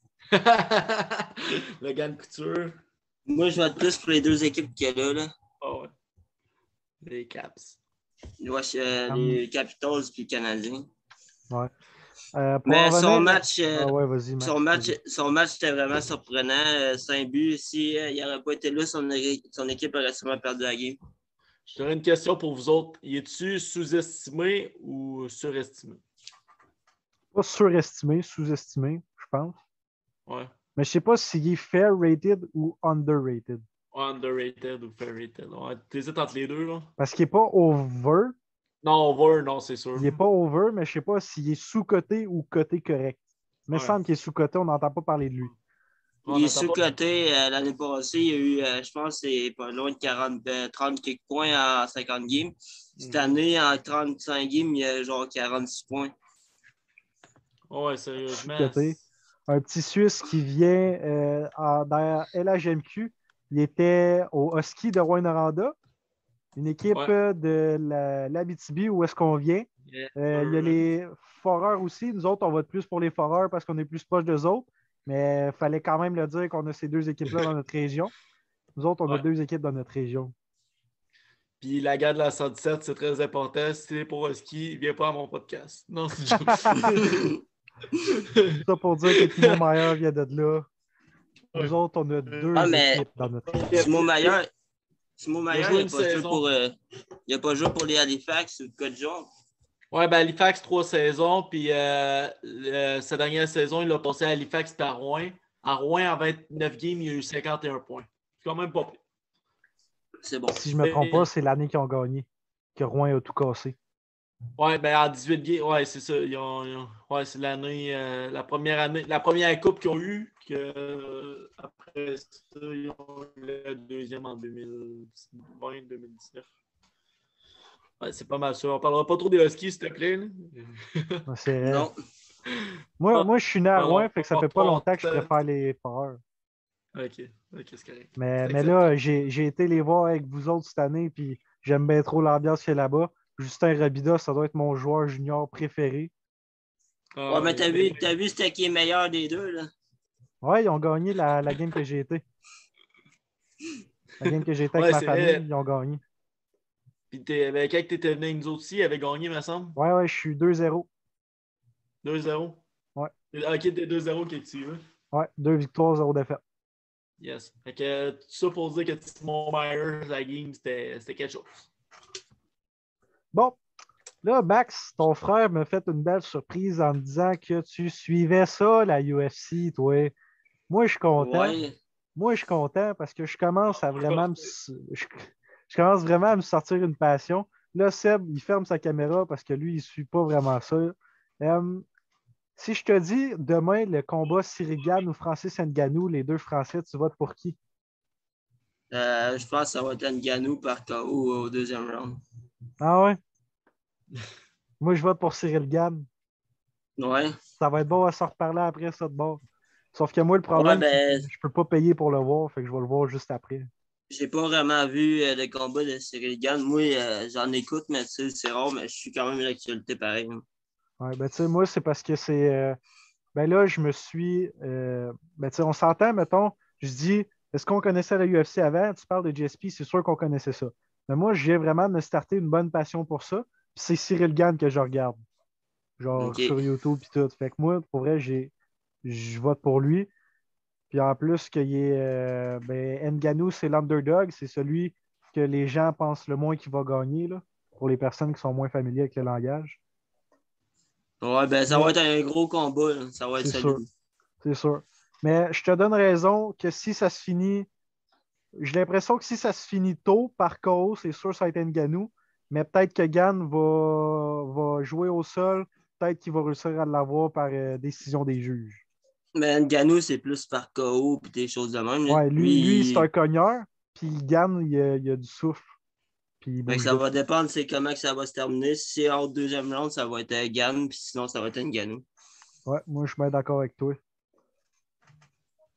Le gant de couture. Moi, je vais être plus pour les deux équipes qu'il y a là. là. Oh, ouais. Les Caps. Ouais, euh, Um, les Capitals puis les Canadiens. Ouais. Euh, pour Mais en son revenir- match, euh, Ah ouais, vas-y, Max, son match, vas-y. son match était vraiment surprenant. Euh, cinq buts. Si euh, il n'aurait pas été là, son, son équipe aurait sûrement perdu la game. Je te une question pour vous autres. Y es-tu sous-estimé ou surestimé? Pas surestimé, sous-estimé, je pense. Ouais. Mais je sais pas s'il est fair rated ou underrated. Underrated ou fair-rated. Ouais, t'hésites entre les deux, là? Parce qu'il est pas over. Non, over, non, c'est sûr. Il est pas over, mais je sais pas s'il est sous-coté ou coté correct. Il me Ouais. semble qu'il est sous-coté, on n'entend pas parler de lui. On Il est n'entend pas- sous-coté. Euh, l'année passée, il y a eu, euh, je pense, c'est pas loin de quarante, euh, trente quelques points en cinquante games. Cette Mhm. année, en trente-cinq games, il y a genre quarante-six points. Ouais, sérieusement. Sous-coté. Un petit Suisse qui vient euh, en- dans L H M Q. Il était au Husky de Rouyn-Noranda, une équipe Ouais. euh, de la- l'Abitibi où est-ce qu'on vient. Yes, Euh, il y a sir. les foreurs aussi. Nous autres, on vote plus pour les foreurs parce qu'on est plus proche d'eux autres. Mais il fallait quand même le dire qu'on a ces deux équipes-là dans notre région. Nous autres, on a Ouais. deux équipes dans notre région. Puis la gare de la cent dix-sept, c'est très important. Si t'es pour un ski, viens pas à mon podcast. Non, c'est juste. Tout ça pour dire que Timo Meyer vient de là. Nous Ouais. autres, on a deux Ah, mais- équipes dans notre région. Timo Meyer, Timo Meyer, joué il une n'a pas, joué saison. pour, euh, il a pas joué pour les Halifax ou le cas de genre. Ouais, ben Halifax, trois saisons. Puis euh, le- sa dernière saison, il a passé à Halifax et à Rouen. À Rouen, en vingt-neuf games, il a eu cinquante et un points. C'est quand même pas pire. C'est bon. Si je ne me trompe pas, c'est l'année qu'ils ont gagné. Que Rouen a tout cassé. Ouais, ben en dix-huit games, ouais, c'est ça. Ils ont, ils ont- ouais, c'est l'année, euh, la première année, la première coupe qu'ils ont eue. Que, euh, après ça, ils ont eu la deuxième en deux mille vingt deux mille dix-neuf. Ouais, c'est pas mal ça. On parlera pas trop des Huskies, s'il te plaît. Là. Ouais, c'est vrai. Non. Moi, moi, je suis né à Pardon, Rouen, fait que ça fait pas pardon, longtemps que je euh, préfère les foreurs. Ok, ok, c'est correct. Mais, C'est mais là, j'ai j'ai été les voir avec vous autres cette année, puis j'aime bien trop l'ambiance qu'il y a là-bas. Justin Robida, ça doit être mon joueur junior préféré. Ah, Ouais, mais t'as mais- vu, t'as vu c'était qui est meilleur des deux, là? Ouais, ils ont gagné la, la game que j'ai été. La game que j'ai été avec Ouais, ma c'est famille, vrai. ils ont gagné. Puis t'es, ben, quand t'étais venu avec nous autres aussi, il avait gagné, me semble. Ouais, ouais, je suis deux zéro. deux zéro. Ouais. Ah, ok, t'es deux zéro qui tu veux. Ouais, deux victoires, zéro défaite. Yes. Fait que euh, tout ça pour dire que Timo Meyer, la game, c'était c'était quelque chose. Bon, là, Max, ton frère m'a fait une belle surprise en me disant que tu suivais ça, la U F C, toi. Moi, je suis content. Ouais. Moi, je suis content parce que je commence à vraiment me... je, je commence vraiment à me sortir une passion. Là, Seb, il ferme sa caméra parce que lui, il ne suit pas vraiment ça. Euh, si je te dis demain le combat Cyril Gane ou Francis Ngannou, les deux Français, tu votes pour qui? Euh, je pense que ça va être Ngannou par K O au deuxième round. Ah ouais? Moi, je vote pour Cyril Gane. Ouais. Ça va être bon à se reparler après ça de bord. Sauf que moi, le Ouais, problème, ben, c'est que je peux pas payer pour le voir, fait que je vais le voir juste après. j'ai pas vraiment vu euh, le combat de Cyril Gane. Moi, euh, j'en écoute, mais tu sais, c'est rare, mais je suis quand même l'actualité pareil. Ouais, ben, tu sais, moi, c'est parce que c'est. euh, Ben là, je me suis. euh, Ben, tu sais, on s'entend, mettons. Je dis, est-ce qu'on connaissait la U F C avant? Tu parles de G S P, c'est sûr qu'on connaissait ça. Mais moi, je viens vraiment de me starter une bonne passion pour ça. Puis c'est Cyril Gane que je regarde. Genre Ok. sur YouTube et tout. Fait que moi, pour vrai, j'ai. Je vote pour lui. Puis en plus, qu'il y ait, euh, ben, Ngannou, c'est l'underdog. C'est celui que les gens pensent le moins qu'il va gagner, là, pour les personnes qui sont moins familières avec le langage. Ouais, ben, ça Mais- va être un gros combat, là. Ça va être C'est sûr. solide. C'est sûr. Mais je te donne raison que si ça se finit, j'ai l'impression que si ça se finit tôt par K O, c'est sûr que ça va être Ngannou. Mais peut-être que Gann va, va jouer au sol. Peut-être qu'il va réussir à l'avoir par euh, décision des juges. Mais Ngannou, c'est plus par K O et des choses de même. là. Ouais, lui, lui c'est il- un cogneur. Puis Gann, il a, il a du souffle. Puis il Fait que bouge ça vite. va dépendre c'est comment que ça va se terminer. Si c'est hors deuxième round, ça va être euh, Gane, puis sinon, ça va être Ngannou. Ouais, moi, je suis bien d'accord avec toi.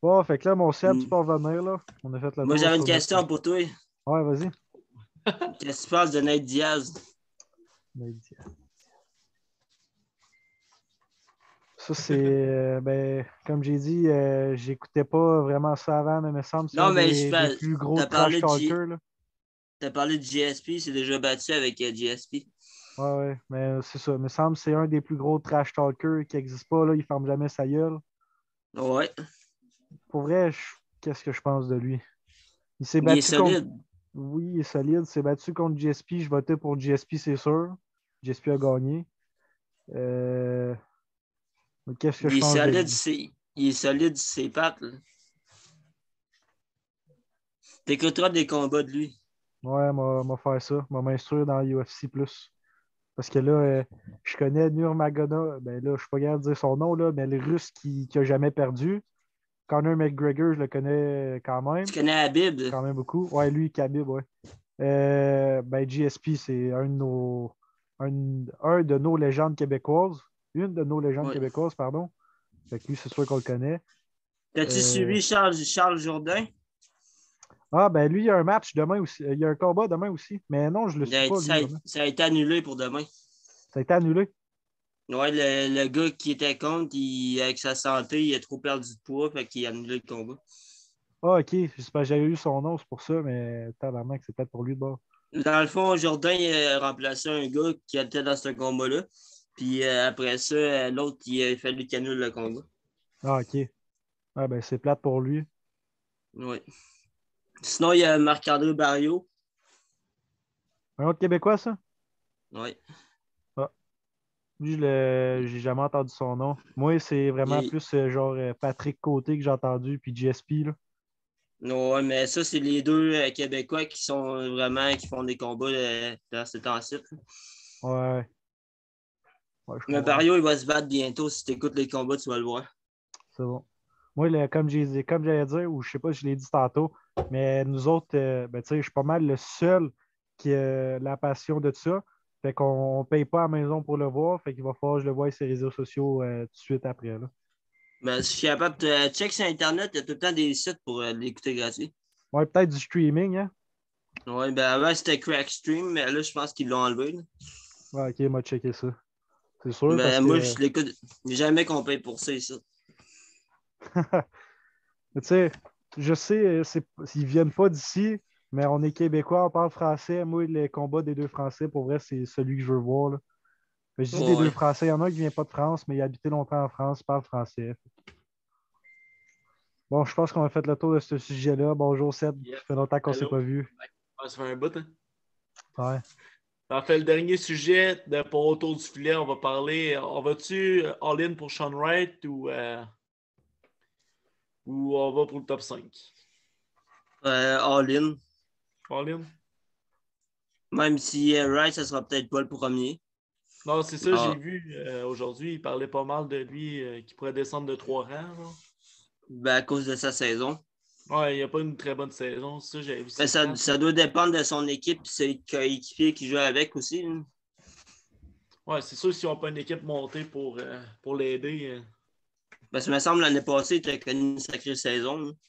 Bon, fait que là, mon Seb, Mm. tu peux revenir, là. On a fait le Moi, tour j'avais une sur question notre- pour toi. Ouais, vas-y. Qu'est-ce que tu penses de Nate Diaz? Ça, c'est. euh, ben, comme j'ai dit, euh, j'écoutais pas vraiment ça avant, mais il me semble que c'est Non, un mais je des, des fais- plus gros t'as trash parlé de J... talkers, là. t'as parlé de G S P, c'est déjà battu avec euh, G S P. Ouais, ouais, mais c'est ça. Il me semble que c'est un des plus gros trash talkers qui n'existe pas, là. Il ferme jamais sa gueule. Ouais, Pour vrai, je- qu'est-ce que je pense de lui? Il s'est il est battu contre. solide. Oui, il est solide. Il s'est battu contre G S P. Je votais pour G S P, c'est sûr. G S P a gagné. Euh, mais Qu'est-ce que Il je est pense de solide, lui? c'est... il est solide sur ses pattes. Là. T'écouteras des combats de lui. Ouais, m'a m'a faire ça. M'a m'instruire dans U F C plus. Parce que là, euh, je connais Nurmagomedov. Ben là, je suis pas capable de dire son nom, là, mais le russe qui, qui a jamais perdu. Conor McGregor, je le connais quand même. Tu connais Habib? Quand même beaucoup. Ouais, lui, Khabib, ouais. Euh, ben, G S P, c'est un de nos, un, un de nos légendes québécoises. Une de nos légendes Ouais. québécoises, pardon. Fait que lui, c'est sûr qu'on le connaît. T'as-tu Euh, suivi Charles, Charles Jourdain? Ah, ben lui, il y a un match demain aussi. Il y a un combat demain aussi. Mais non, je le Il suis a été- pas, lui, ça, a, vraiment. ça a été annulé pour demain. Ça a été annulé. Ouais, le, le gars qui était contre, il, avec sa santé, il a trop perdu de poids, fait qu'il a annulé le combat. Ah, ok. J'espère que j'avais eu son nom, c'est pour ça, mais tabarnak, c'est peut-être pour lui de bord. Dans le fond, Jourdain il a remplacé un gars qui était dans ce combat-là. Puis euh, après ça, euh, l'autre, il a fallu qu'il annule le combat. Ah, ok. Ah, ben c'est plate pour lui. Ouais. Sinon, il y a Marc-André Barriot. Un autre Québécois, ça? Ouais. Ah, lui, je l'ai- j'ai jamais entendu son nom. Moi, c'est Il vraiment est- plus euh, genre euh, Patrick Côté que j'ai entendu, puis G S P, là. Ouais, mais ça, c'est les deux euh, Québécois qui sont vraiment, qui font des combats euh, dans ce temps-ci. Ouais. Ouais, je Mais comprends. Barriot, il va se battre bientôt. Si tu écoutes les combats, tu vas le voir. C'est bon. Moi, le- comme j'ai dit, comme j'allais dire, ou je sais pas si je l'ai dit tantôt, mais nous autres, euh, ben, tu sais, je suis pas mal le seul qui a la passion de ça. Fait qu'on ne paye pas à la maison pour le voir. Fait qu'il va falloir que je le voie sur les réseaux sociaux euh, tout de suite après, là. Ben, si je suis capable de te check sur Internet, il y a tout le temps des sites pour euh, l'écouter gratuit. Ouais, peut-être du streaming, hein? Ouais, ben avant, c'était Crackstream, mais là, je pense qu'ils l'ont enlevé. Là. Ouais, ok, m'a checké ça. C'est sûr, parce Mais moi, que, je l'écoute. J'ai jamais qu'on paye pour ça, ça. tu sais, je sais, euh, c'est, ils viennent pas d'ici, mais on est Québécois, on parle français. Moi, les combats des deux Français, pour vrai, c'est celui que je veux voir, là. Je dis des deux Ouais. Français. Il y en a un qui vient pas de France, mais il a habité longtemps en France, il parle français. Bon, je pense qu'on a fait le tour de ce sujet-là. Bonjour Seb, ça Yes. fait longtemps qu'on s'est Hello. pas vu. Ouais, ça fait un bout, hein? Ouais. En fait, le dernier sujet de pour autour du filet, on va parler. On va-tu all-in pour Sean Wright ou, euh, ou on va pour le top cinq? Euh, all-in. All-in? Même si euh, Wright, ça sera peut-être pas le premier. Non, c'est ça, Ah, j'ai vu euh, aujourd'hui, il parlait pas mal de lui euh, qui pourrait descendre de trois rangs. Là. ben, à cause de sa saison. Ouais, il n'y a pas une très bonne saison, ça, j'avais vu Ben, ses ça, stats. ça doit dépendre de son équipe et ses coéquipiers qui jouent avec aussi. Hein. Ouais, c'est sûr, si on n'a pas une équipe montée pour, euh, pour l'aider. euh, Ben, ça me semble l'année passée, tu as connu une sacrée saison. Hein.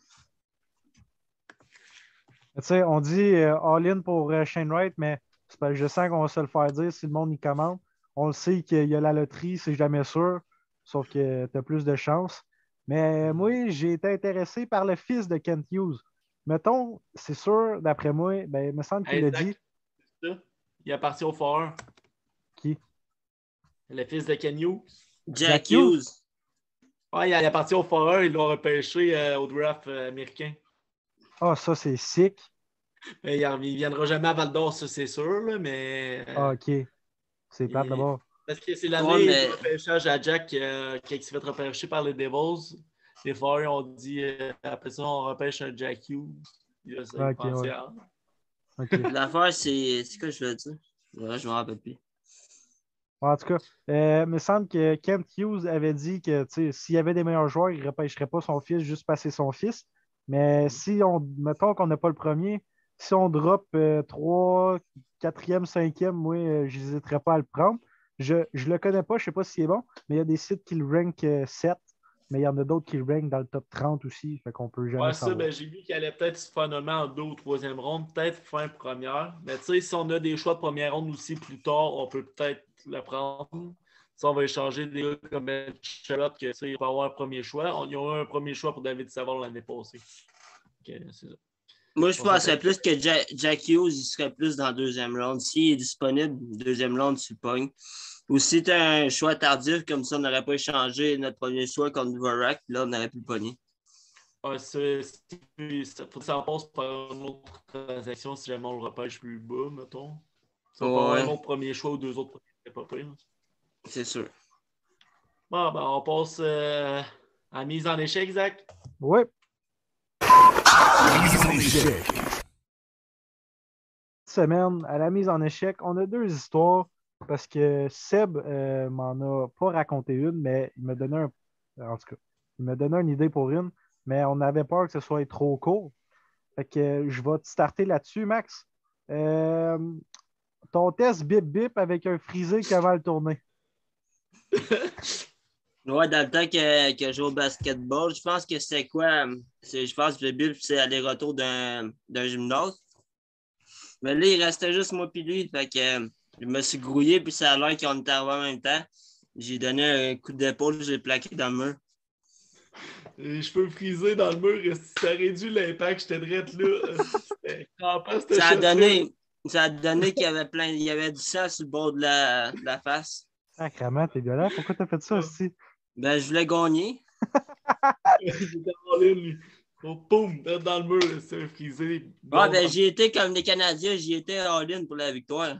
Tu sais, on dit euh, all-in pour euh, Shane Wright, mais c'est parce que je sens qu'on va se le faire dire si le monde y commande. On le sait qu'il y a la loterie, c'est jamais sûr, sauf que tu as plus de chance. Mais moi, j'ai été intéressé par le fils de Kent Hughes. Mettons, c'est sûr, d'après moi, ben, il me semble qu'il Hey, l'a Zach, dit. ça, il appartient au Foreur. Qui? Le fils de Ken Hughes. Jack, Jack Hughes? Hughes. Ouais, il appartient au Foreur, ils l'ont repêché euh, au draft euh, américain. Ah, ça, c'est sick. Mais il ne viendra jamais à Val d'Or, ça c'est sûr, là, mais. euh, Ah, OK. C'est plate il- d'abord. Parce que c'est Ouais, l'année mais- du repêchage à Jack euh, quand il s'est fait repêcher par les Devils. Les Foreurs ont dit euh, après ça, on repêche un Jack Hughes. Il a ça, il Ah, ok, pensait ouais. à- OK. L'affaire, c'est. C'est quoi que je veux dire? Ouais, je me rappelle plus. En tout cas, euh, il me semble que Kent Hughes avait dit que tu sais, s'il y avait des meilleurs joueurs, il ne repêcherait pas son fils juste passer son fils. Mais si on, mettons qu'on n'a pas le premier, si on drop euh, trois, quatrième, cinquième, moi, euh, je n'hésiterais pas à le prendre. Je ne le connais pas, je ne sais pas s'il est bon, mais il y a des sites qui le rank euh, sept. mais il y en a d'autres qui rankent dans le top trente aussi, fait qu'on peut jamais Ouais, ça, savoir. ben, j'ai vu qu'il allait peut-être finalement en deux ou troisième ronde, peut-être fin première. Mais tu sais, si on a des choix de première ronde aussi plus tard, on peut peut-être le prendre. Si on va échanger des gars comme Ben Charlotte, que tu sais, il va avoir un premier choix. On y a eu un premier choix pour David Savard l'année passée. Ok, c'est ça. Moi, je On pensais s'appelle- plus que Ja- Jack Hughes, il serait plus dans la deuxième round. S'il est disponible, deuxième round, tu le pognes. Ou si tu as un choix tardif, comme ça, on n'aurait pas échangé notre premier choix contre Dvorak, là, on aurait pu le pogner. Ouais, c'est- c'est- ça, faut que ça passe par une autre transaction si jamais on le repêche plus bas, mettons. Si on peut avoir Ouais. un autre premier choix ou deux autres premiers, c'est pas pire. C'est sûr. Bon, ben, on passe euh, à la mise en échec, Zach. Ouais. Mise en échec. Cette semaine, à la mise en échec, on a deux histoires parce que Seb euh, m'en a pas raconté une, mais il m'a donné un. En tout cas, il m'a donné une idée pour une, mais on avait peur que ce soit trop court. Fait que euh, je vais te starter là-dessus, Max. Euh, ton test bip bip avec un frisé qui avait le tourné. Ouais, dans le temps que, que je joue au basketball, je pense que c'est quoi? C'est, je pense que le but, c'est aller-retour d'un, d'un gymnase. Mais là, il restait juste moi puis lui. Fait que euh, je me suis grouillé, puis ça a l'air qu'on était arrivés en même temps. J'ai donné un coup d'épaule, j'ai plaqué dans le mur. Les cheveux frisés dans le mur, ça réduit l'impact, j'étais drette là. C'était crampant, cette Ça a chaussure. donné, ça a donné qu'il y avait plein, il y avait du sang sur le bord de la, de la face. Sacrement, t'es violent. Pourquoi t'as fait ça aussi? Ben, je voulais gagner. J'étais en ligne, lui. Oh, boum, dans le mur, c'est frisé. Ah, ben, j'y étais comme les Canadiens, j'y étais all-in pour la victoire.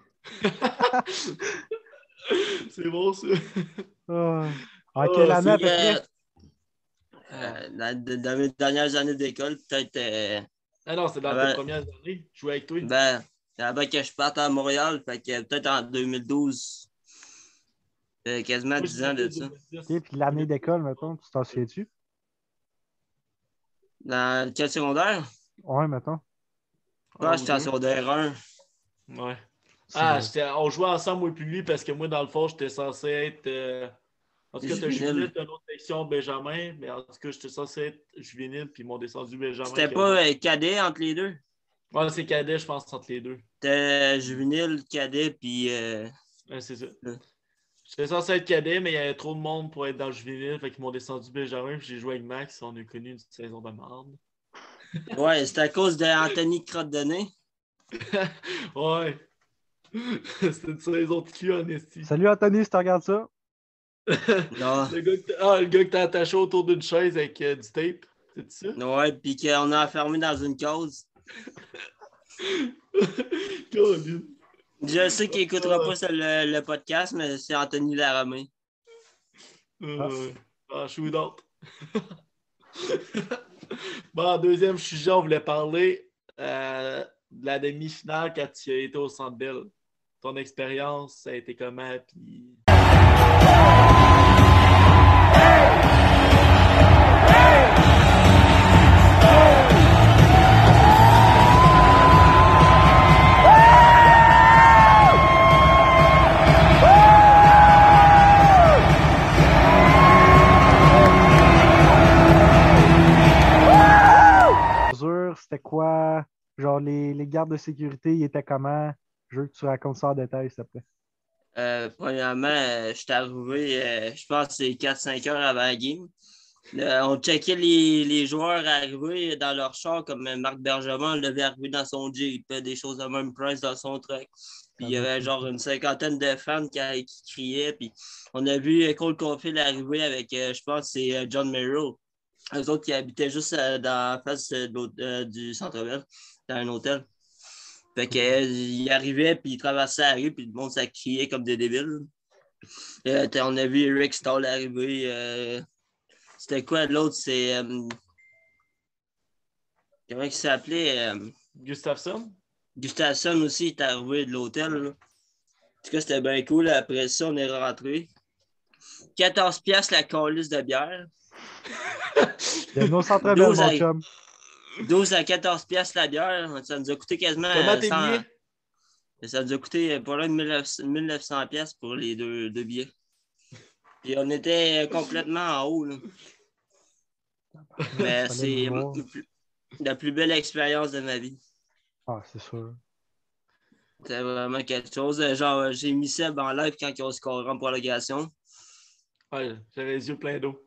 C'est bon, ça. Ah. En Ah, quelle année à peu Puis, près? euh, euh, dans, dans mes dernières années d'école, peut-être. euh, Ah non, c'est dans Ouais. tes premières années. Je jouais avec toi. Ben, avant que je parte à Montréal, fait que peut-être en deux mille douze. Euh, quasiment Moi, dix ans de je ça. disais Ok, puis l'année d'école, mettons, tu t'en souviens-tu? Dans quel secondaire? Ouais, mettons. Ah, un j'étais ou en deux. secondaire un. Ouais. C'est Ah, vrai. j'étais- on jouait ensemble, moi et puis lui, parce que moi, dans le fond, j'étais censé être. euh, En tout cas, t'as Juvénile. juvénile, t'as une autre section Benjamin, mais en tout cas, j'étais censé être juvénile, puis ils m'ont descendu Benjamin. C'était qui a- pas euh, cadet entre les deux. Ouais, c'est cadet, je pense, entre les deux. C'était juvénile, cadet, puis. Euh... Ouais, c'est ça. Ouais. J'étais censé être cadet, mais il y avait trop de monde pour être dans le juvénile, fait qu'ils m'ont descendu Benjamin, puis j'ai joué avec Max, on a connu une saison de merde. Ouais, c'était à cause d'Anthony Crotte-Donné. Ouais. C'était une saison de cul, en esti. Salut Anthony, si tu regardes ça. Non. Le gars que t'as- ah, le gars que t'as attaché autour d'une chaise avec euh, du tape, c'est ça? Ouais, puis qu'on a enfermé dans une cause. Colin. Je sais qu'il écoutera pas ce- le, le podcast, mais c'est Anthony Laramé. Euh, ah, je suis d'autres. Bon, en deuxième sujet, on voulait parler euh, de la demi-finale quand tu as été au Centre Bell. Ton expérience, ça a été comment? Puis... Mesure, c'était quoi? Genre, les, les gardes de sécurité, ils étaient comment? Je veux que tu racontes ça en détail, s'il te plaît. Euh, premièrement, euh, je suis arrivé, euh, je pense que c'est quatre cinq heures avant la game. Euh, on checkait les, les joueurs arriver dans leur char, comme Marc Bergevin devait arriver dans son Jeep, des choses de même Price dans son truck. Puis il y avait genre une cinquantaine de fans qui, qui criaient. Puis on a vu Cole Caulfield arriver avec, euh, je pense, c'est euh, John Merrill. Eux autres qui habitaient juste euh, dans la face euh, de l'hôte- euh, du centre-ville, dans un hôtel. Fait que, euh, il arrivait, puis il traversait la rue, puis le monde, ça criait comme des débiles. Euh, t'as- on a vu Eric Stahl arriver. euh, C'était quoi l'autre? C'est. euh, comment il s'appelait? Euh, Gustafsson? Gustafsson aussi est arrivé de l'hôtel. là. En tout cas, c'était bien cool. Après ça, on est rentré. quatorze piastres la calice de bière. Bienvenue au Centre Bell, douze mon à- chum. douze à quatorze piastres la bière. Ça nous a coûté quasiment. Comment euh, t'es cent lié? Ça nous a coûté pas loin de mille neuf cents piastres pour les deux, deux billets. Puis on était complètement en haut. Là. Mais Fallait c'est le voir. la plus belle expérience de ma vie. Ah, c'est sûr. C'était vraiment quelque chose. Genre, j'ai mis Seb en live quand ils ont scoré en prolongation. Ouais, j'avais les yeux pleins d'eau.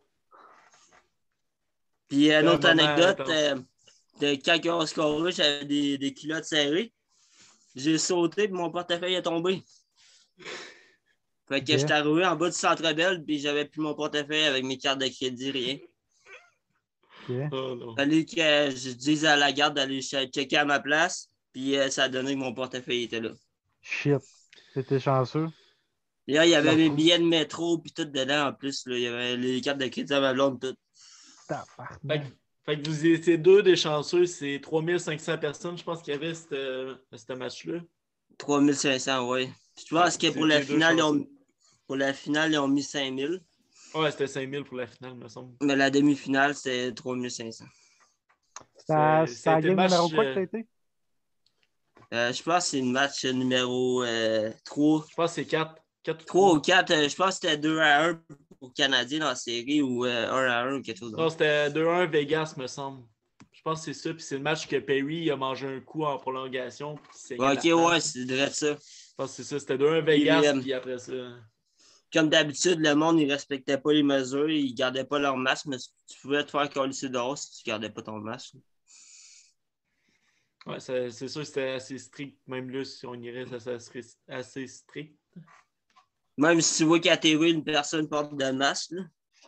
Puis une C'était un autre moment anecdote, intense. euh, de quand ils ont scoré, j'avais des, des culottes serrées. J'ai sauté, puis mon portefeuille est tombé. Fait que Ok. j'étais arrivé en bas du Centre Bell, puis j'avais plus mon portefeuille avec mes cartes de crédit, rien. Ok. Oh non. Fallait que je dise à la garde d'aller che- checker à ma place, puis euh, ça a donné que mon portefeuille était là. Shit. T'étais chanceux. Et là, il y avait Ça mes fout. billets de métro, puis tout dedans en plus. Là. Il y avait les cartes de crédit à ma blonde, tout. Fait Tabarnak. que, fait que vous étiez deux des chanceux, c'est trois mille cinq cents personnes, je pense qu'il y avait ce match-là. trois mille cinq cents, oui. Je pense que Vous pour la, étiez deux finale, ils ont, chanceux. pour la finale, ils ont mis cinq mille. Ouais, c'était cinq mille pour la finale, me semble. Mais la demi-finale, c'était trois mille cinq cents. C'était C'est- c'était Ça a la été game le match. numéro quoi que euh, t'as été? Euh, je pense que c'est le match numéro euh, trois. Je pense que c'est quatre. quatre trois ou quatre. euh, je pense que c'était deux à un pour le Canadien dans la série ou euh, un à un ou quelque chose Non, d'autre. c'était deux un Vegas, me semble. Je pense que c'est ça. Puis c'est le match que Perry a mangé un coup en prolongation. Puis il saignait Ok, la ouais, face. c'est vrai de ça. Je pense que c'est ça. C'était deux un Puis, Vegas. euh, Puis après ça. Comme d'habitude, le monde, il respectait pas les mesures, ils gardaient pas leur masque, mais tu pouvais te faire coller dehors si tu gardais pas ton masque. Ouais, c'est c'est sûr que c'était assez strict. Même là, si on irait, ça serait assez strict. Même si tu vois qu'à T V, une personne porte de masque, là,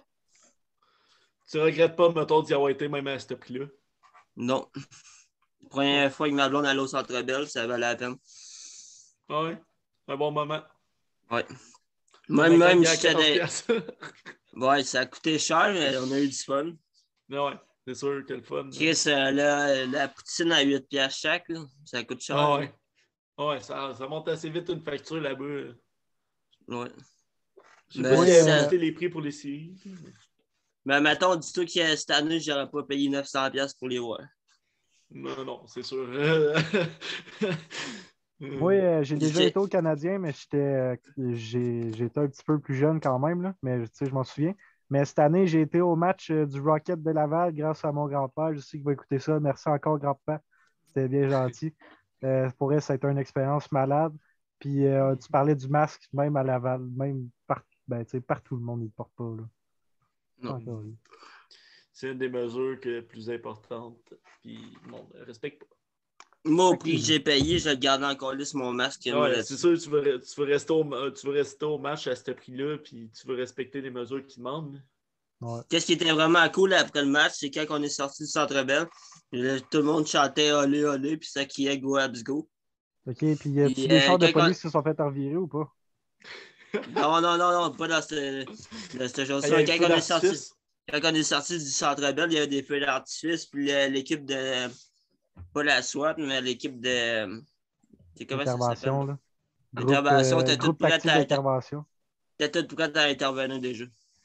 Tu regrettes pas, mettons, d'y avoir été même à ce prix-là. non. La première fois que ma blonde allait au Centre Bell, ça valait la peine. Ah ouais. Un bon moment. Ouais. Comme Même, un même canne à si quatorze c'était. piastres. Ouais, ça a coûté cher, mais on a eu du fun. Ouais, c'est sûr que le fun. Chris, euh, la, la poutine à huit piastres chaque, là, ça coûte cher. Ah là. ouais. Ouais, ça, ça monte assez vite une facture là-bas. Ouais. Je sais Mais pas Oui, s'ils avaient euh, ajusté les prix pour les séries. Mais mettons, dis-toi que cette année, j'aurais pas payé neuf cents piastres pour les voir. Non, non, c'est sûr. Moi, euh, j'ai déjà J'étais- été au Canadien, mais j'étais euh, j'ai j'étais un petit peu plus jeune quand même, là, mais tu sais, je m'en souviens. Mais cette année, j'ai été au match euh, du Rocket de Laval grâce à mon grand-père. Je sais qu'il va écouter ça. Merci encore, grand-père. C'était bien gentil. Euh, pour elle, ça a été une expérience malade. Puis euh, tu parlais du masque, même à Laval, même par- ben, tu sais, partout, le monde ne le porte pas. Là. Non. Encore, là. C'est une des mesures que plus importantes. Puis, bon, respecte pas. Moi, au prix que j'ai payé, je le gardais encore là sur mon masque. Moi, Ouais, là-dessus. c'est sûr, tu veux, tu, veux rester au, tu veux rester au match à ce prix-là, puis tu veux respecter les mesures qu'ils demandent. Ouais. Qu'est-ce qui était vraiment cool après le match, c'est quand on est sorti du Centre Bell, là, tout le monde chantait olé olé, puis ça criait go Habs go. OK, puis y a-tu Puis, des euh, chars de quand police qui se sont fait revirer ou pas? on- Non, non, non, non, pas dans cette, dans cette Ah, il y chose-là. a eu Quand, le feu on est sorti, d'artifice. quand on est sorti du Centre Bell, il y avait des feux d'artifice, puis le- l'équipe de, pas la SWAT, mais l'équipe de, c'est comment ça s'appelle? Intervention, là. Groupe, L'intervention, euh, t'es toute groupe prête tactique à, d'intervention. t'es toute prête à intervenir déjà.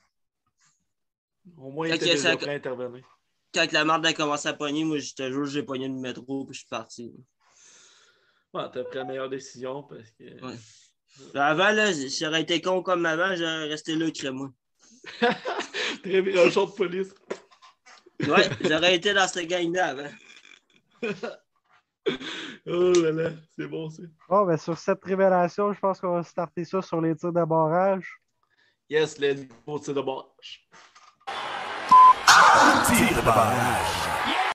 Au moins, il Quand, était il y a déjà ça- prêt à intervenir. quand la marde a commencé à pogner, moi, je te jure, j'ai pogné le métro, puis je suis parti. Ouais, t'as pris la meilleure décision parce que. Ouais. Avant, là, j'aurais été con comme avant, j'aurais resté là, crée-moi. Très bien, un char de police. Ouais, j'aurais été dans cette gang-là avant. Oh là là, c'est bon ça. Bon, ben, sur cette révélation, je pense qu'on va starter ça sur les tirs de barrage. Yes, let's go, tir de barrage. Tir de barrage.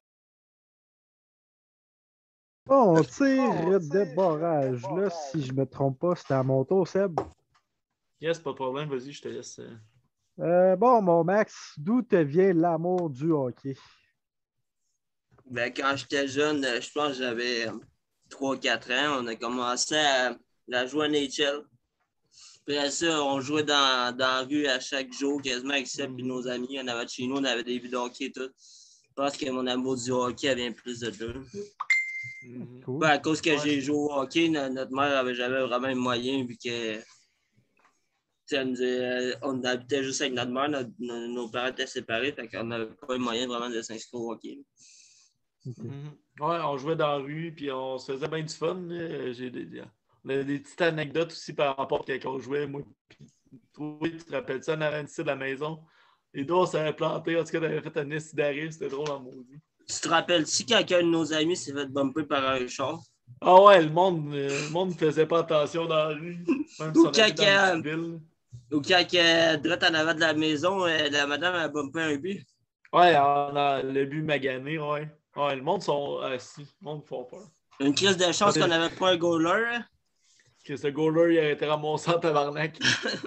Bon, tir de barrage. Là, si je me trompe pas, c'était à mon tour, Seb. Yes, pas de problème, vas-y, je te laisse. euh. Euh, bon, mon Max, d'où te vient l'amour du hockey? Ben, quand j'étais jeune, euh, je pense que j'avais trois quatre ans, on a commencé à, à jouer à N H L. Après ça, on jouait dans, dans la rue à chaque jour, quasiment avec Seb et nos amis. On avait chez nous, on avait des vies de hockey et tout. Je pense que mon amour du hockey vient plus de là. Mhm. Cool. Ben, à cause que Ouais. j'ai joué au hockey, no- notre mère avait jamais vraiment les moyens vu que tu sais, elle nous a- on habitait juste avec notre mère, notre- nos, nos parents étaient séparés, fait qu'on n'avait pas les moyens vraiment de s'inscrire au hockey. Ok. Mhm. Ouais, on jouait dans la rue, puis on se faisait bien du fun. là. J'ai des, des- on avait des petites anecdotes aussi par rapport à quand on jouait. Moi, puis trouvé, tu te rappelles ça, en avant ici de la maison? Les deux, on s'avait planté. En tout cas, on avait fait un essai d'arrêt. C'était drôle en maudit. Tu te rappelles-tu quand un de nos amis s'est fait bumper par un char? Ah ouais, le monde euh, le monde ne faisait pas attention dans la rue. Même si Ou on quand, habite dans une euh, petite ville. ou quand euh, direct en avant de la maison, euh, la madame a bumpé un but. Ouais, on a le but magané, ouais. Ouais, le monde sont assis. Le monde font peur. Une crise de chance qu'on n'avait pas un goaler. Hein? Que ce goaler, il a été ramassé en tabarnak.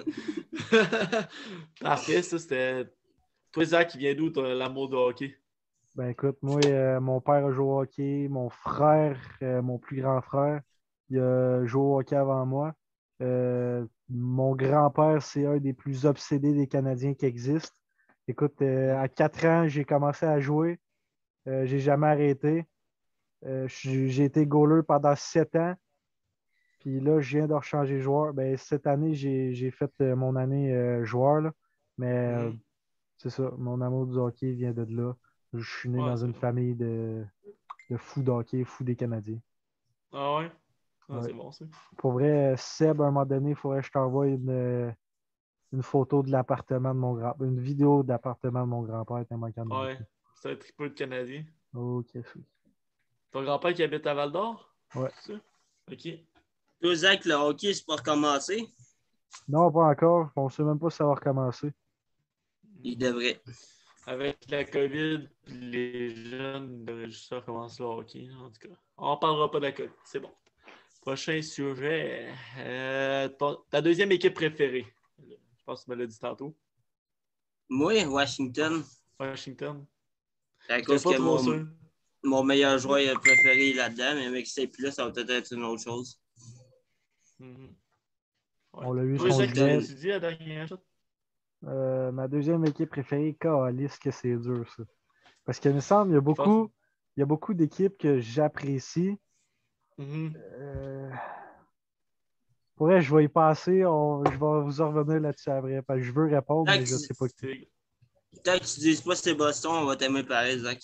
Parfait, ça, c'était... Toi, Zach, qui vient d'où, t'as l'amour de hockey? Ben écoute, moi, euh, mon père a joué au hockey, mon frère, euh, mon plus grand frère, il a joué au hockey avant moi. Euh, mon grand-père, c'est un des plus obsédés des Canadiens qui existent. Écoute, euh, à quatre ans, j'ai commencé à jouer. Euh, j'ai jamais arrêté. Euh, j'ai j'ai été goaler pendant sept ans. Puis là, je viens de rechanger joueur. Ben, cette année, j'ai j'ai fait euh, mon année euh, joueur, là. Mais euh, Mhm. c'est ça, mon amour du hockey vient de là. Je suis né Ouais, dans c'est une bon. famille de, de fous de hockey, fous des Canadiens. Ah ouais? Ah, Ouais. c'est bon, ça. Pour vrai, Seb, à un moment donné, il faudrait que je t'envoie une, une photo de l'appartement de mon grand une vidéo de l'appartement de mon grand-père tellement qu'il y en a Ouais, beaucoup. c'est un tripeux de Canadien. Ok, fou. Ton grand-père qui habite à Val-d'Or? Ouais. C'est ça? OK. Toi, Zach, le hockey, c'est pas recommencé. Non, pas encore. On ne sait même pas si ça va recommencer. Il devrait. Avec la COVID, les jeunes devraient juste recommencer le hockey, en tout cas. On ne parlera pas de la COVID, c'est bon. Prochain sujet. Euh, ton- ta deuxième équipe préférée? Je pense que tu me l'as dit tantôt. Moi, Washington, Washington. à J'étais cause pas que trop mon, sûr. mon meilleur joueur préféré est là-dedans, mais mec, c'est plus là, ça va peut-être être une autre chose. Mhm. Ouais. On l'a vu, Toi, son Zach, gilet. tu dis la dernière chose? Euh, ma deuxième équipe préférée, Calisse, que c'est dur, ça. Parce qu'il me semble, il y a Je pense- beaucoup, il y a beaucoup d'équipes que j'apprécie. Mhm. Euh... Pour vrai, je vais y passer. on- Je vais vous en revenir là-dessus après. Parce que je veux répondre, mais je ne sais pas qui. C'est- Tant que tu dises pas c'est Boston, on va t'aimer pareil, Zach.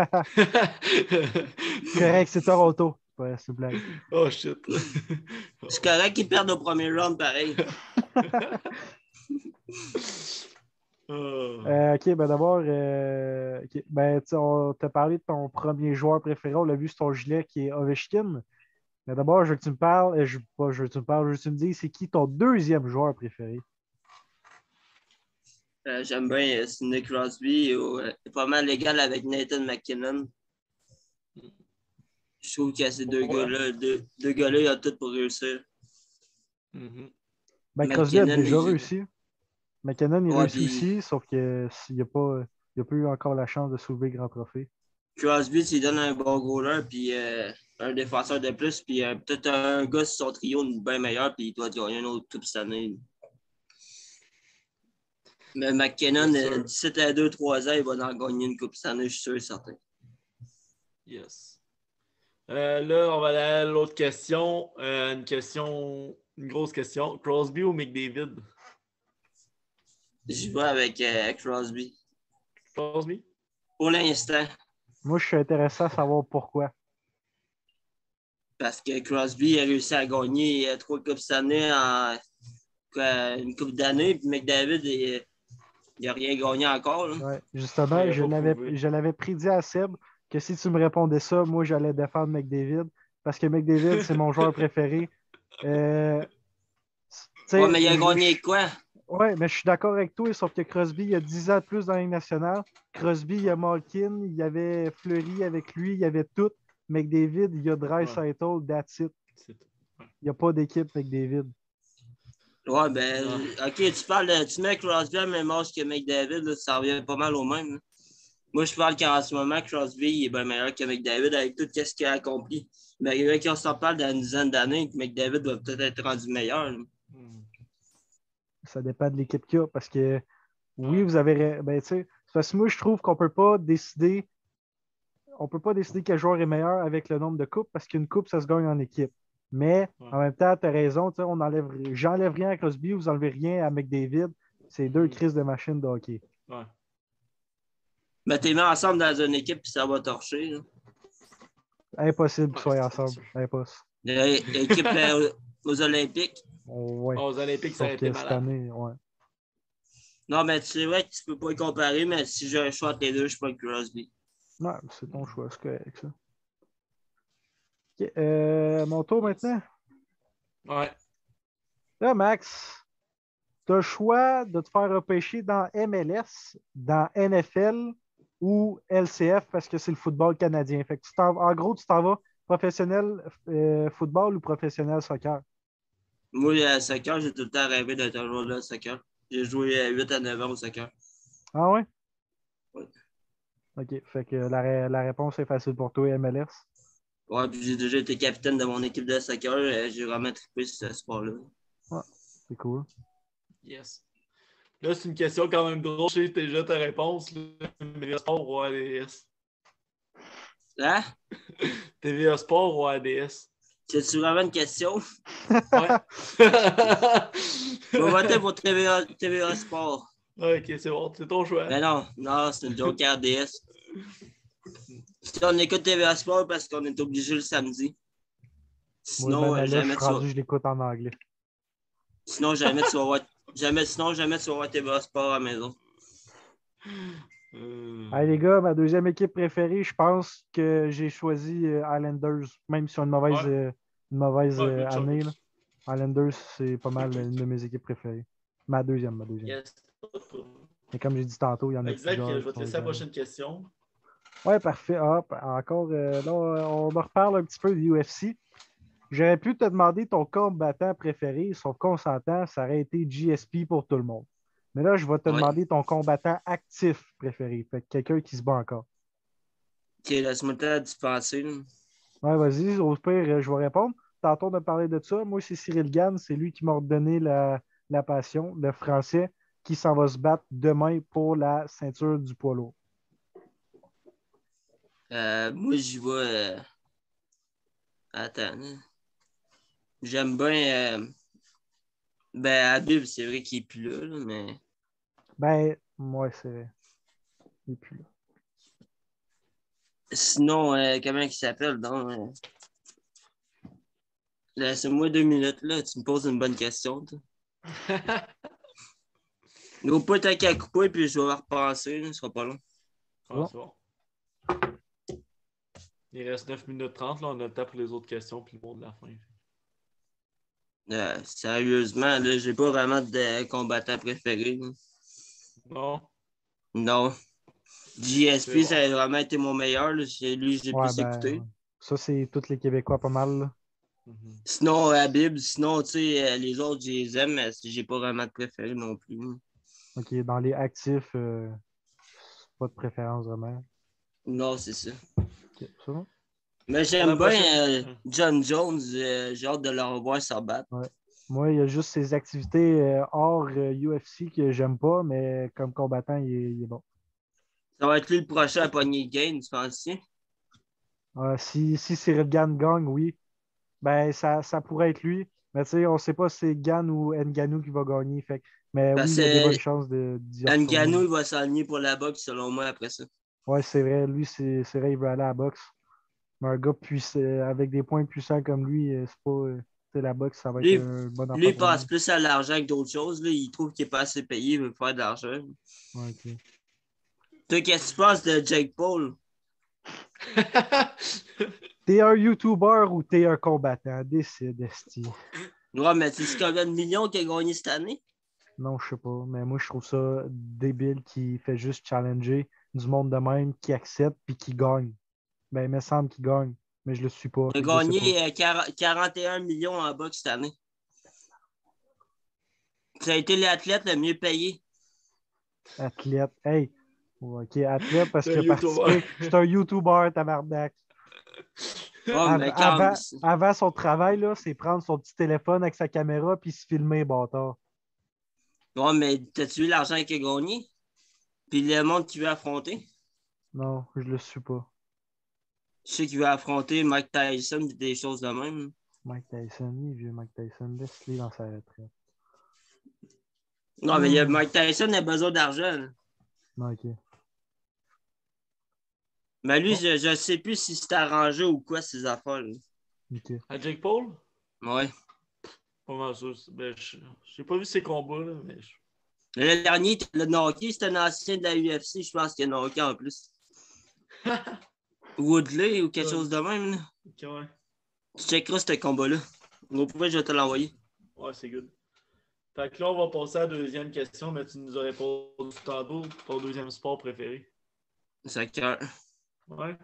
Correct, c'est Toronto. Ouais, c'est une blague. Oh shit. C'est correct qu'ils perdent au premier round, pareil. Oh. Euh, ok, ben d'abord, euh, ok, ben, tu sais, on t'a parlé de ton premier joueur préféré. On l'a vu sur ton gilet qui est Ovechkin. Mais d'abord, je veux que tu me parles. euh, Je, pas, je veux que tu me parles, je veux que tu me dises c'est qui ton deuxième joueur préféré? Euh, J'aime bien euh, Sidney Crosby. Ou, euh, pas mal égal avec Nathan McKinnon. Je trouve que ces deux Ouais. gars-là, deux, deux gars-là, ils ont tout pour réussir. Mhm. Ben, Crosby a McKinnon, déjà il- réussi. McKinnon, il Ouais, réussit puis- aussi, sauf qu'il n'a pas, il a pas eu encore la chance de soulever le grand trophée. Crosby, tu lui donnes un bon goaler, puis euh, un défenseur de plus, puis euh, peut-être un gars sur son trio bien meilleur, puis il doit gagner un autre coupe cette année. Mais McKinnon, C'est sûr. euh, d'ici à deux trois ans, il va en gagner une coupe cette année, je suis sûr et certain. Yes. Euh, là, on va aller à l'autre question. Euh, une question, une grosse question. Crosby ou McDavid? Je vais avec euh, Crosby. Crosby? Pour l'instant, Moi, je suis intéressé à savoir pourquoi. parce que Crosby a réussi à gagner euh, trois coupes cette année en quoi, une coupe d'année, puis McDavid, il n'a rien gagné encore. Là. Ouais, justement, Ouais, il a je pas l'avais, prouvé. je l'avais prédit à Seb que si tu me répondais ça, moi, j'allais défendre McDavid parce que McDavid, c'est mon joueur préféré. Euh, tu sais, Ouais, mais il a je- gagné je- quoi? Ouais, mais je suis d'accord avec toi, sauf que Crosby, il a dix ans de plus dans la Ligue nationale. Crosby, il y a Malkin, il y avait Fleury avec lui, il y avait tout. McDavid, il y a Draisaitl, that's it. C'est tout. Il n'y a pas d'équipe McDavid. Ouais, ben, Ouais. ok, tu parles de, tu mets Crosby à même âge que McDavid, là, ça revient pas mal au même. Là. Moi, je parle qu'en ce moment, Crosby il est bien meilleur que McDavid avec tout ce qu'il a accompli. Mais quand on s'en parle dans une dizaine d'années, que McDavid va peut-être être rendu meilleur. Là. Hmm. Ça dépend de l'équipe qu'il y a parce que oui, Ouais. vous avez. ra- Ben, tu sais, parce que moi, je trouve qu'on peut pas décider. On peut pas décider quel joueur est meilleur avec le nombre de coupes parce qu'une coupe, ça se gagne en équipe. Mais Ouais. en même temps, tu as raison, tu sais, on enlève, j'enlève rien à Crosby, vous enlevez rien à McDavid. C'est deux Mhm. crises de machine de hockey. Ouais. Mais t'es mis ensemble dans une équipe puis ça va torcher. Là. Impossible qu'ils Ouais, soient c'est ensemble. sûr. Impossible. L'équipe euh, aux Olympiques. On- ouais. Aux Olympiques, ça a Sauf été que cette malade. année, ouais. Non, mais c'est vrai que tu peux pas les comparer, mais si j'ai un choix entre les deux, je prends Crosby. Ouais, c'est ton choix, c'est correct, ça. Ok, euh, mon tour maintenant. Ouais. Là, Max, tu as le choix de te faire repêcher dans M L S, dans N F L ou L C F parce que c'est le football canadien. Fait que tu t'en- en gros, tu t'en vas professionnel euh, football ou professionnel soccer. Moi, le soccer, j'ai tout le temps rêvé d'être un joueur de soccer. J'ai joué à huit à neuf ans au soccer. Ah ouais? Ouais, OK. Fait que la, ré- la réponse est facile pour toi, M L S. ouais, puis j'ai déjà été capitaine de mon équipe de soccer. euh, J'ai vraiment trippé sur ce sport-là. Ouais, c'est cool. Yes. Là, c'est une question quand même drôle. Je sais déjà ta réponse. Là. T V A Sport ou A D S? Hein? T V A Sport ou A D S? C'est-tu vraiment une question? Ouais. Je vais voter pour T V A, T V A Sport. Ok, c'est bon. C'est ton choix. Mais non, non, c'est une joke R D S. Si on écoute T V A Sport parce qu'on est obligé le samedi. Moi, Sinon, même euh, là, je jamais suis tu vas... rendu, je l'écoute en anglais. Sinon, jamais tu vas voir... Jamais, sinon, jamais tu vas voir T V A Sport à la maison. Euh, Allez, les gars, ma deuxième équipe préférée, je pense que j'ai choisi euh, Islanders, même si on a une mauvaise, Ouais. euh, une mauvaise Ouais, euh, good année. Là. choice. Islanders, c'est pas mal une de mes équipes préférées. Ma deuxième, ma deuxième. Yes. Mais comme j'ai dit tantôt, il y en a Exact, je plusieurs vais qui te sont laisser la égales. prochaine question. Ouais, parfait. Ah, p- encore, euh, là, on en reparle un petit peu du U F C. J'aurais pu te demander ton combattant préféré, sauf qu'on s'entend, ça aurait été G S P pour tout le monde. Mais là, je vais te Ouais. demander ton combattant actif préféré. Fait que quelqu'un qui se bat encore. Ok, laisse-moi le temps d'y penser. là. Ouais, vas-y, au pire, euh, je vais répondre. Tantôt de parler de ça. Moi, c'est Cyril Gann, c'est lui qui m'a redonné la, la passion, le français, qui s'en va se battre demain pour la ceinture du poids lourd. Euh, moi, j'y vais... euh, Attends. hein. J'aime bien... euh, Ben, Habib, c'est vrai qu'il est plus là, là, mais... Ben, moi, c'est. Et puis là. Sinon, euh, comment il s'appelle, donc? euh, Laisse-moi deux minutes, là. Tu me poses une bonne question, toi. Il ne faut pas être à couper, puis je vais repenser, là. Ce sera pas long. C'est Ah, bon? c'est bon. Il reste neuf minutes trente. Là, on a le temps pour les autres questions puis le mot de la fin. Euh, sérieusement, là, j'ai pas vraiment de combattant préféré. là. Non, Non. c'est G S P, bon. ça a vraiment été mon meilleur. Là. C'est lui que j'ai Ouais, plus ben, écouté. ouais. Ça, c'est tous les Québécois pas mal. Là. Mhm. Sinon, Habib, sinon, tu sais, euh, les autres, je les aime, mais j'ai pas vraiment de préféré non plus. OK, dans les actifs, euh, pas de préférence vraiment. Non, c'est ça. OK, c'est bon? Mais Pour la j'aime prochaine. bien euh, John Jones. euh, j'ai hâte de le revoir se battre. Ouais. Moi, il y a juste ses activités euh, hors euh, U F C que j'aime pas, mais comme combattant, il est, il est bon. Ça va être lui le prochain à pogner Gain, tu penses-tu? Euh, si, si Cyril Gann gagne, oui, ben ça, ça pourrait être lui. Mais tu sais, on sait pas si c'est Gann ou Ngannou qui va gagner. Fait. que- Mais oui, Parce il y a des que bonnes chances de, d'y retourner. Ngannou, il va s'aligner pour la boxe, selon moi, après ça. Ouais, c'est vrai. Lui, c'est, c'est vrai, il veut aller à la boxe. Mais un gars puissant, avec des points puissants comme lui, euh, c'est pas. euh, tu sais, la boxe, ça va être Lui, un bon lui, affaire il pour passe lui. plus à l'argent que d'autres choses. Là. Il trouve qu'il n'est pas assez payé, il veut faire de l'argent. Ouais, ok. Toi, qu'est-ce que tu penses de Jake Paul? T'es un YouTuber ou t'es un combattant? Décide, esti. Ouais, mais tu sais combien de millions qu'il a gagné cette année? Non, je sais pas, mais moi, je trouve ça débile qui fait juste challenger du monde de même, qui accepte puis qui gagne. Ben, il me semble qu'il gagne, mais je le suis pas, Il a fait que je sais pas. gagné euh, quarante quarante et un millions en boxe cette année. Ça a été l'athlète le mieux payé. Athlète. Hey! Ouais, ok, athlète parce C'est un qu'il a YouTuber. participé. C'est un YouTuber, tabarnak. Ouais, Av- mais quand avant, avant son travail, là, c'est prendre son petit téléphone avec sa caméra puis se filmer, bâtard. ouais, mais t'as-tu vu l'argent qu'il a gagné? Puis le monde qu'il veut affronter? Non, je le suis pas. Tu sais qu'il veut affronter Mike Tyson et des choses de même. Mike Tyson, il est vieux Mike Tyson, laisse-le dans sa retraite. Non, mais il y a- Hmm. Mike Tyson a besoin d'argent. là. Non, ok. Mais lui, Bon, je ne sais plus si c'est arrangé ou quoi, ces affaires. là. ok. À Jake Paul? Ouais. Pas mal sûr. Ben, je n'ai pas vu ses combats, là, mais je Le dernier, le Nokia, c'était un ancien de la U F C, je pense qu'il y a Nokia en plus. Woodley ou quelque Ouais. chose de même. Là. Ok, ouais. Tu checkeras ce combat-là. Au pire, je vais te l'envoyer. Ouais, c'est good. Fait que là, on va passer à la deuxième question, mais tu nous as répondu tantôt ton deuxième sport préféré. Soccer. Ouais.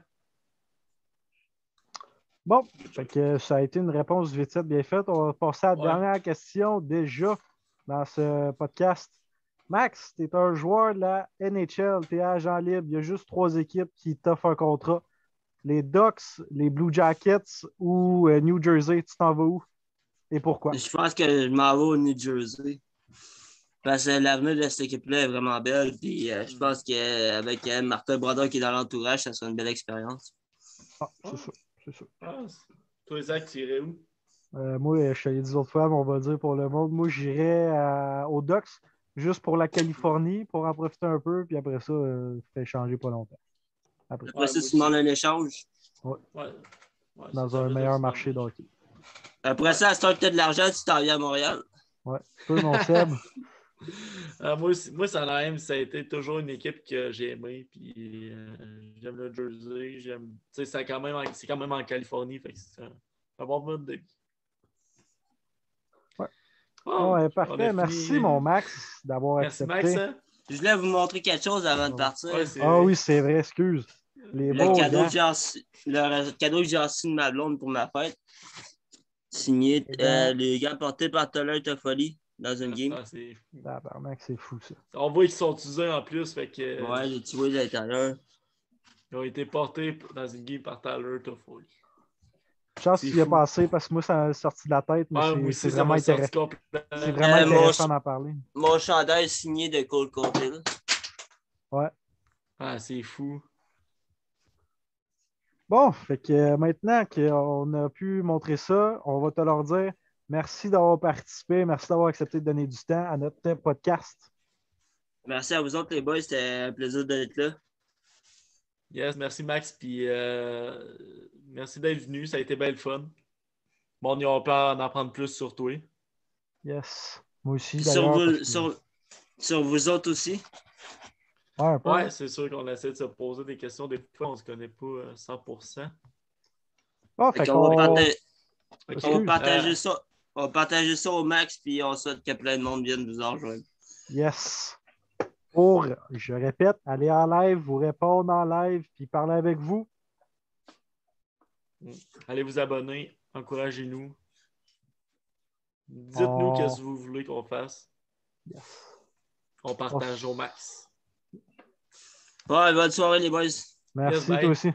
Bon, fait que ça a été une réponse vite faite, bien faite. On va passer à la Ouais. dernière question déjà dans ce podcast. Max, tu es un joueur de la N H L, tu es agent libre. Il y a juste trois équipes qui t'offrent un contrat. Les Ducks, les Blue Jackets ou euh, New Jersey, tu t'en vas où? Et pourquoi? Je pense que je m'en vais au New Jersey. Parce que l'avenir de cette équipe-là est vraiment belle. Puis euh, je pense qu'avec euh, Martin Brodeur qui est dans l'entourage, ça sera une belle expérience. Ah, c'est ça, c'est ça. Ah, c'est- toi, Zach, tu irais où? Euh, moi, je te l'ai dit autres fois, mais on va dire pour le monde. Moi, j'irais à- aux Ducks juste pour la Californie, pour en profiter un peu, puis après ça, euh, fait changer pas longtemps. Après, Après Ouais, ça, moi tu demandes un échange. Ouais. Ouais, dans c'est ça, un je meilleur veux dire, marché c'est- d'hockey. Après ça, si tu as de l'argent, tu t'en viens à Montréal. Ouais. Toi, mon Seb, Ah, moi, aussi- moi, ça a même, ça a été toujours une équipe que j'ai aimée. Puis euh, j'aime le Jersey. J'aime. Tu sais, c'est quand même, en- c'est quand même en Californie. Fait que c'est un, un bon mode de vie. Ouais. Oh, oh, ouais, on a parfait. fini. Merci, mon Max, d'avoir Merci, accepté. Max. Hein? Je voulais vous montrer quelque chose avant de Ouais. partir. Ouais, c'est Ah vrai. oui, c'est vrai, excuse. Les Le beaux cadeau, gants. que j'ai reçu, le cadeau que j'ai reçu de ma blonde pour ma fête. Signé Les euh, gants. les gars portés par Taylor Toffoli dans une game. Ah, c'est fou. Tabarnak, c'est fou, ça. On voit qu'ils sont usés en plus. Fait que, Ouais, les petits de l'intérieur. ils ont été portés dans une game par Tyler Toffoli. Chance C'est qu'il y a fou. passé parce que moi, ça m'a sorti de la tête, mais Ah, c'est- moi c'est aussi, ça vraiment, m'a sorti intéressant. complètement. C'est vraiment Euh, mon- intéressant d'en parler. Mon chandail signé de Cole Caulfield. Ouais. Ah, c'est fou. Bon, fait que euh, maintenant qu'on a pu montrer ça, on va te leur dire merci d'avoir participé, merci d'avoir accepté de donner du temps à notre podcast. Merci à vous autres, les boys. C'était un plaisir d'être là. Yes, merci Max, puis euh, merci d'être venu, ça a été bien le fun. Bon, on peut en apprendre plus sur toi. Yes. Moi aussi, Puis sur d'ailleurs. vous, parce que- sur, sur vous autres aussi. Ouais, un peu. Ouais, c'est sûr qu'on essaie de se poser des questions. Des fois, on ne se connaît pas euh, cent pour cent. Bon, Fait fait qu'on va qu'on- partager, Ok, on va partager euh, ça. On va partager ça au max, puis on souhaite que plein de monde vienne nous en rejoindre. Yes. Pour, je répète, aller en live, vous répondre en live, puis parler avec vous. allez vous abonner, encouragez-nous. Dites-nous Oh. qu'est-ce que vous voulez qu'on fasse. Yes. On partage au max. Ouais, bonne soirée, les boys. Merci, Yes, bye. toi aussi.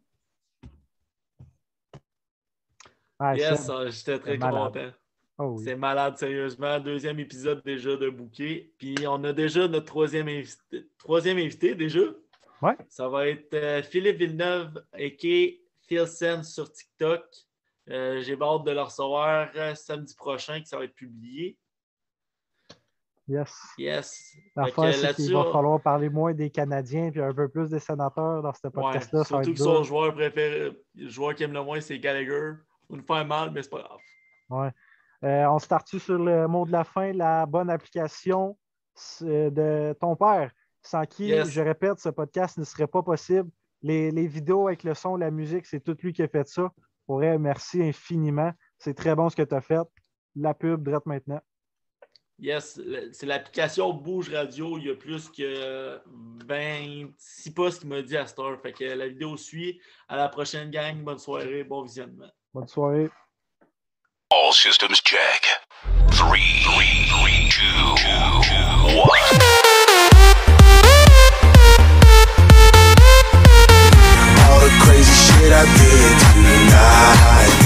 Ah, Yes, Seb. euh, j'étais très c'est malade. content. Oh, oui. C'est malade, sérieusement. Deuxième épisode déjà de Bouquet. Puis on a déjà notre troisième invité, troisième invité déjà. Ouais. Ça va être euh, Philippe Villeneuve, a k a. Phil Sen sur TikTok. Euh, J'ai hâte de le recevoir euh, samedi prochain, que ça va être publié. Yes. Yes. Fait que, L'affaire, c'est là-dessus, qu'il va on- falloir parler moins des Canadiens puis un peu plus des sénateurs dans ce Ouais, podcast-là. ça va surtout être que son dur. joueur préféré, le joueur qui aime le moins, c'est Gallagher. On nous fait mal, mais c'est pas grave. Ouais. Euh, on start sur le mot de la fin, la bonne application c'est de ton père, sans qui, Yes. je répète, ce podcast ne serait pas possible. Les, les vidéos avec le son, la musique, c'est tout lui qui a fait ça. Pour elle, merci infiniment. C'est très bon ce que tu as fait. La pub, direct maintenant. Yes, le- c'est l'application Bouge Radio. Il y a plus que vingt-six postes qu'il m'a dit à cette heure. Fait que la vidéo suit. À la prochaine, gang. Bonne soirée, bon visionnement. Bonne soirée. All systems check. Three, three, three, two, two, one. All the crazy shit I did tonight.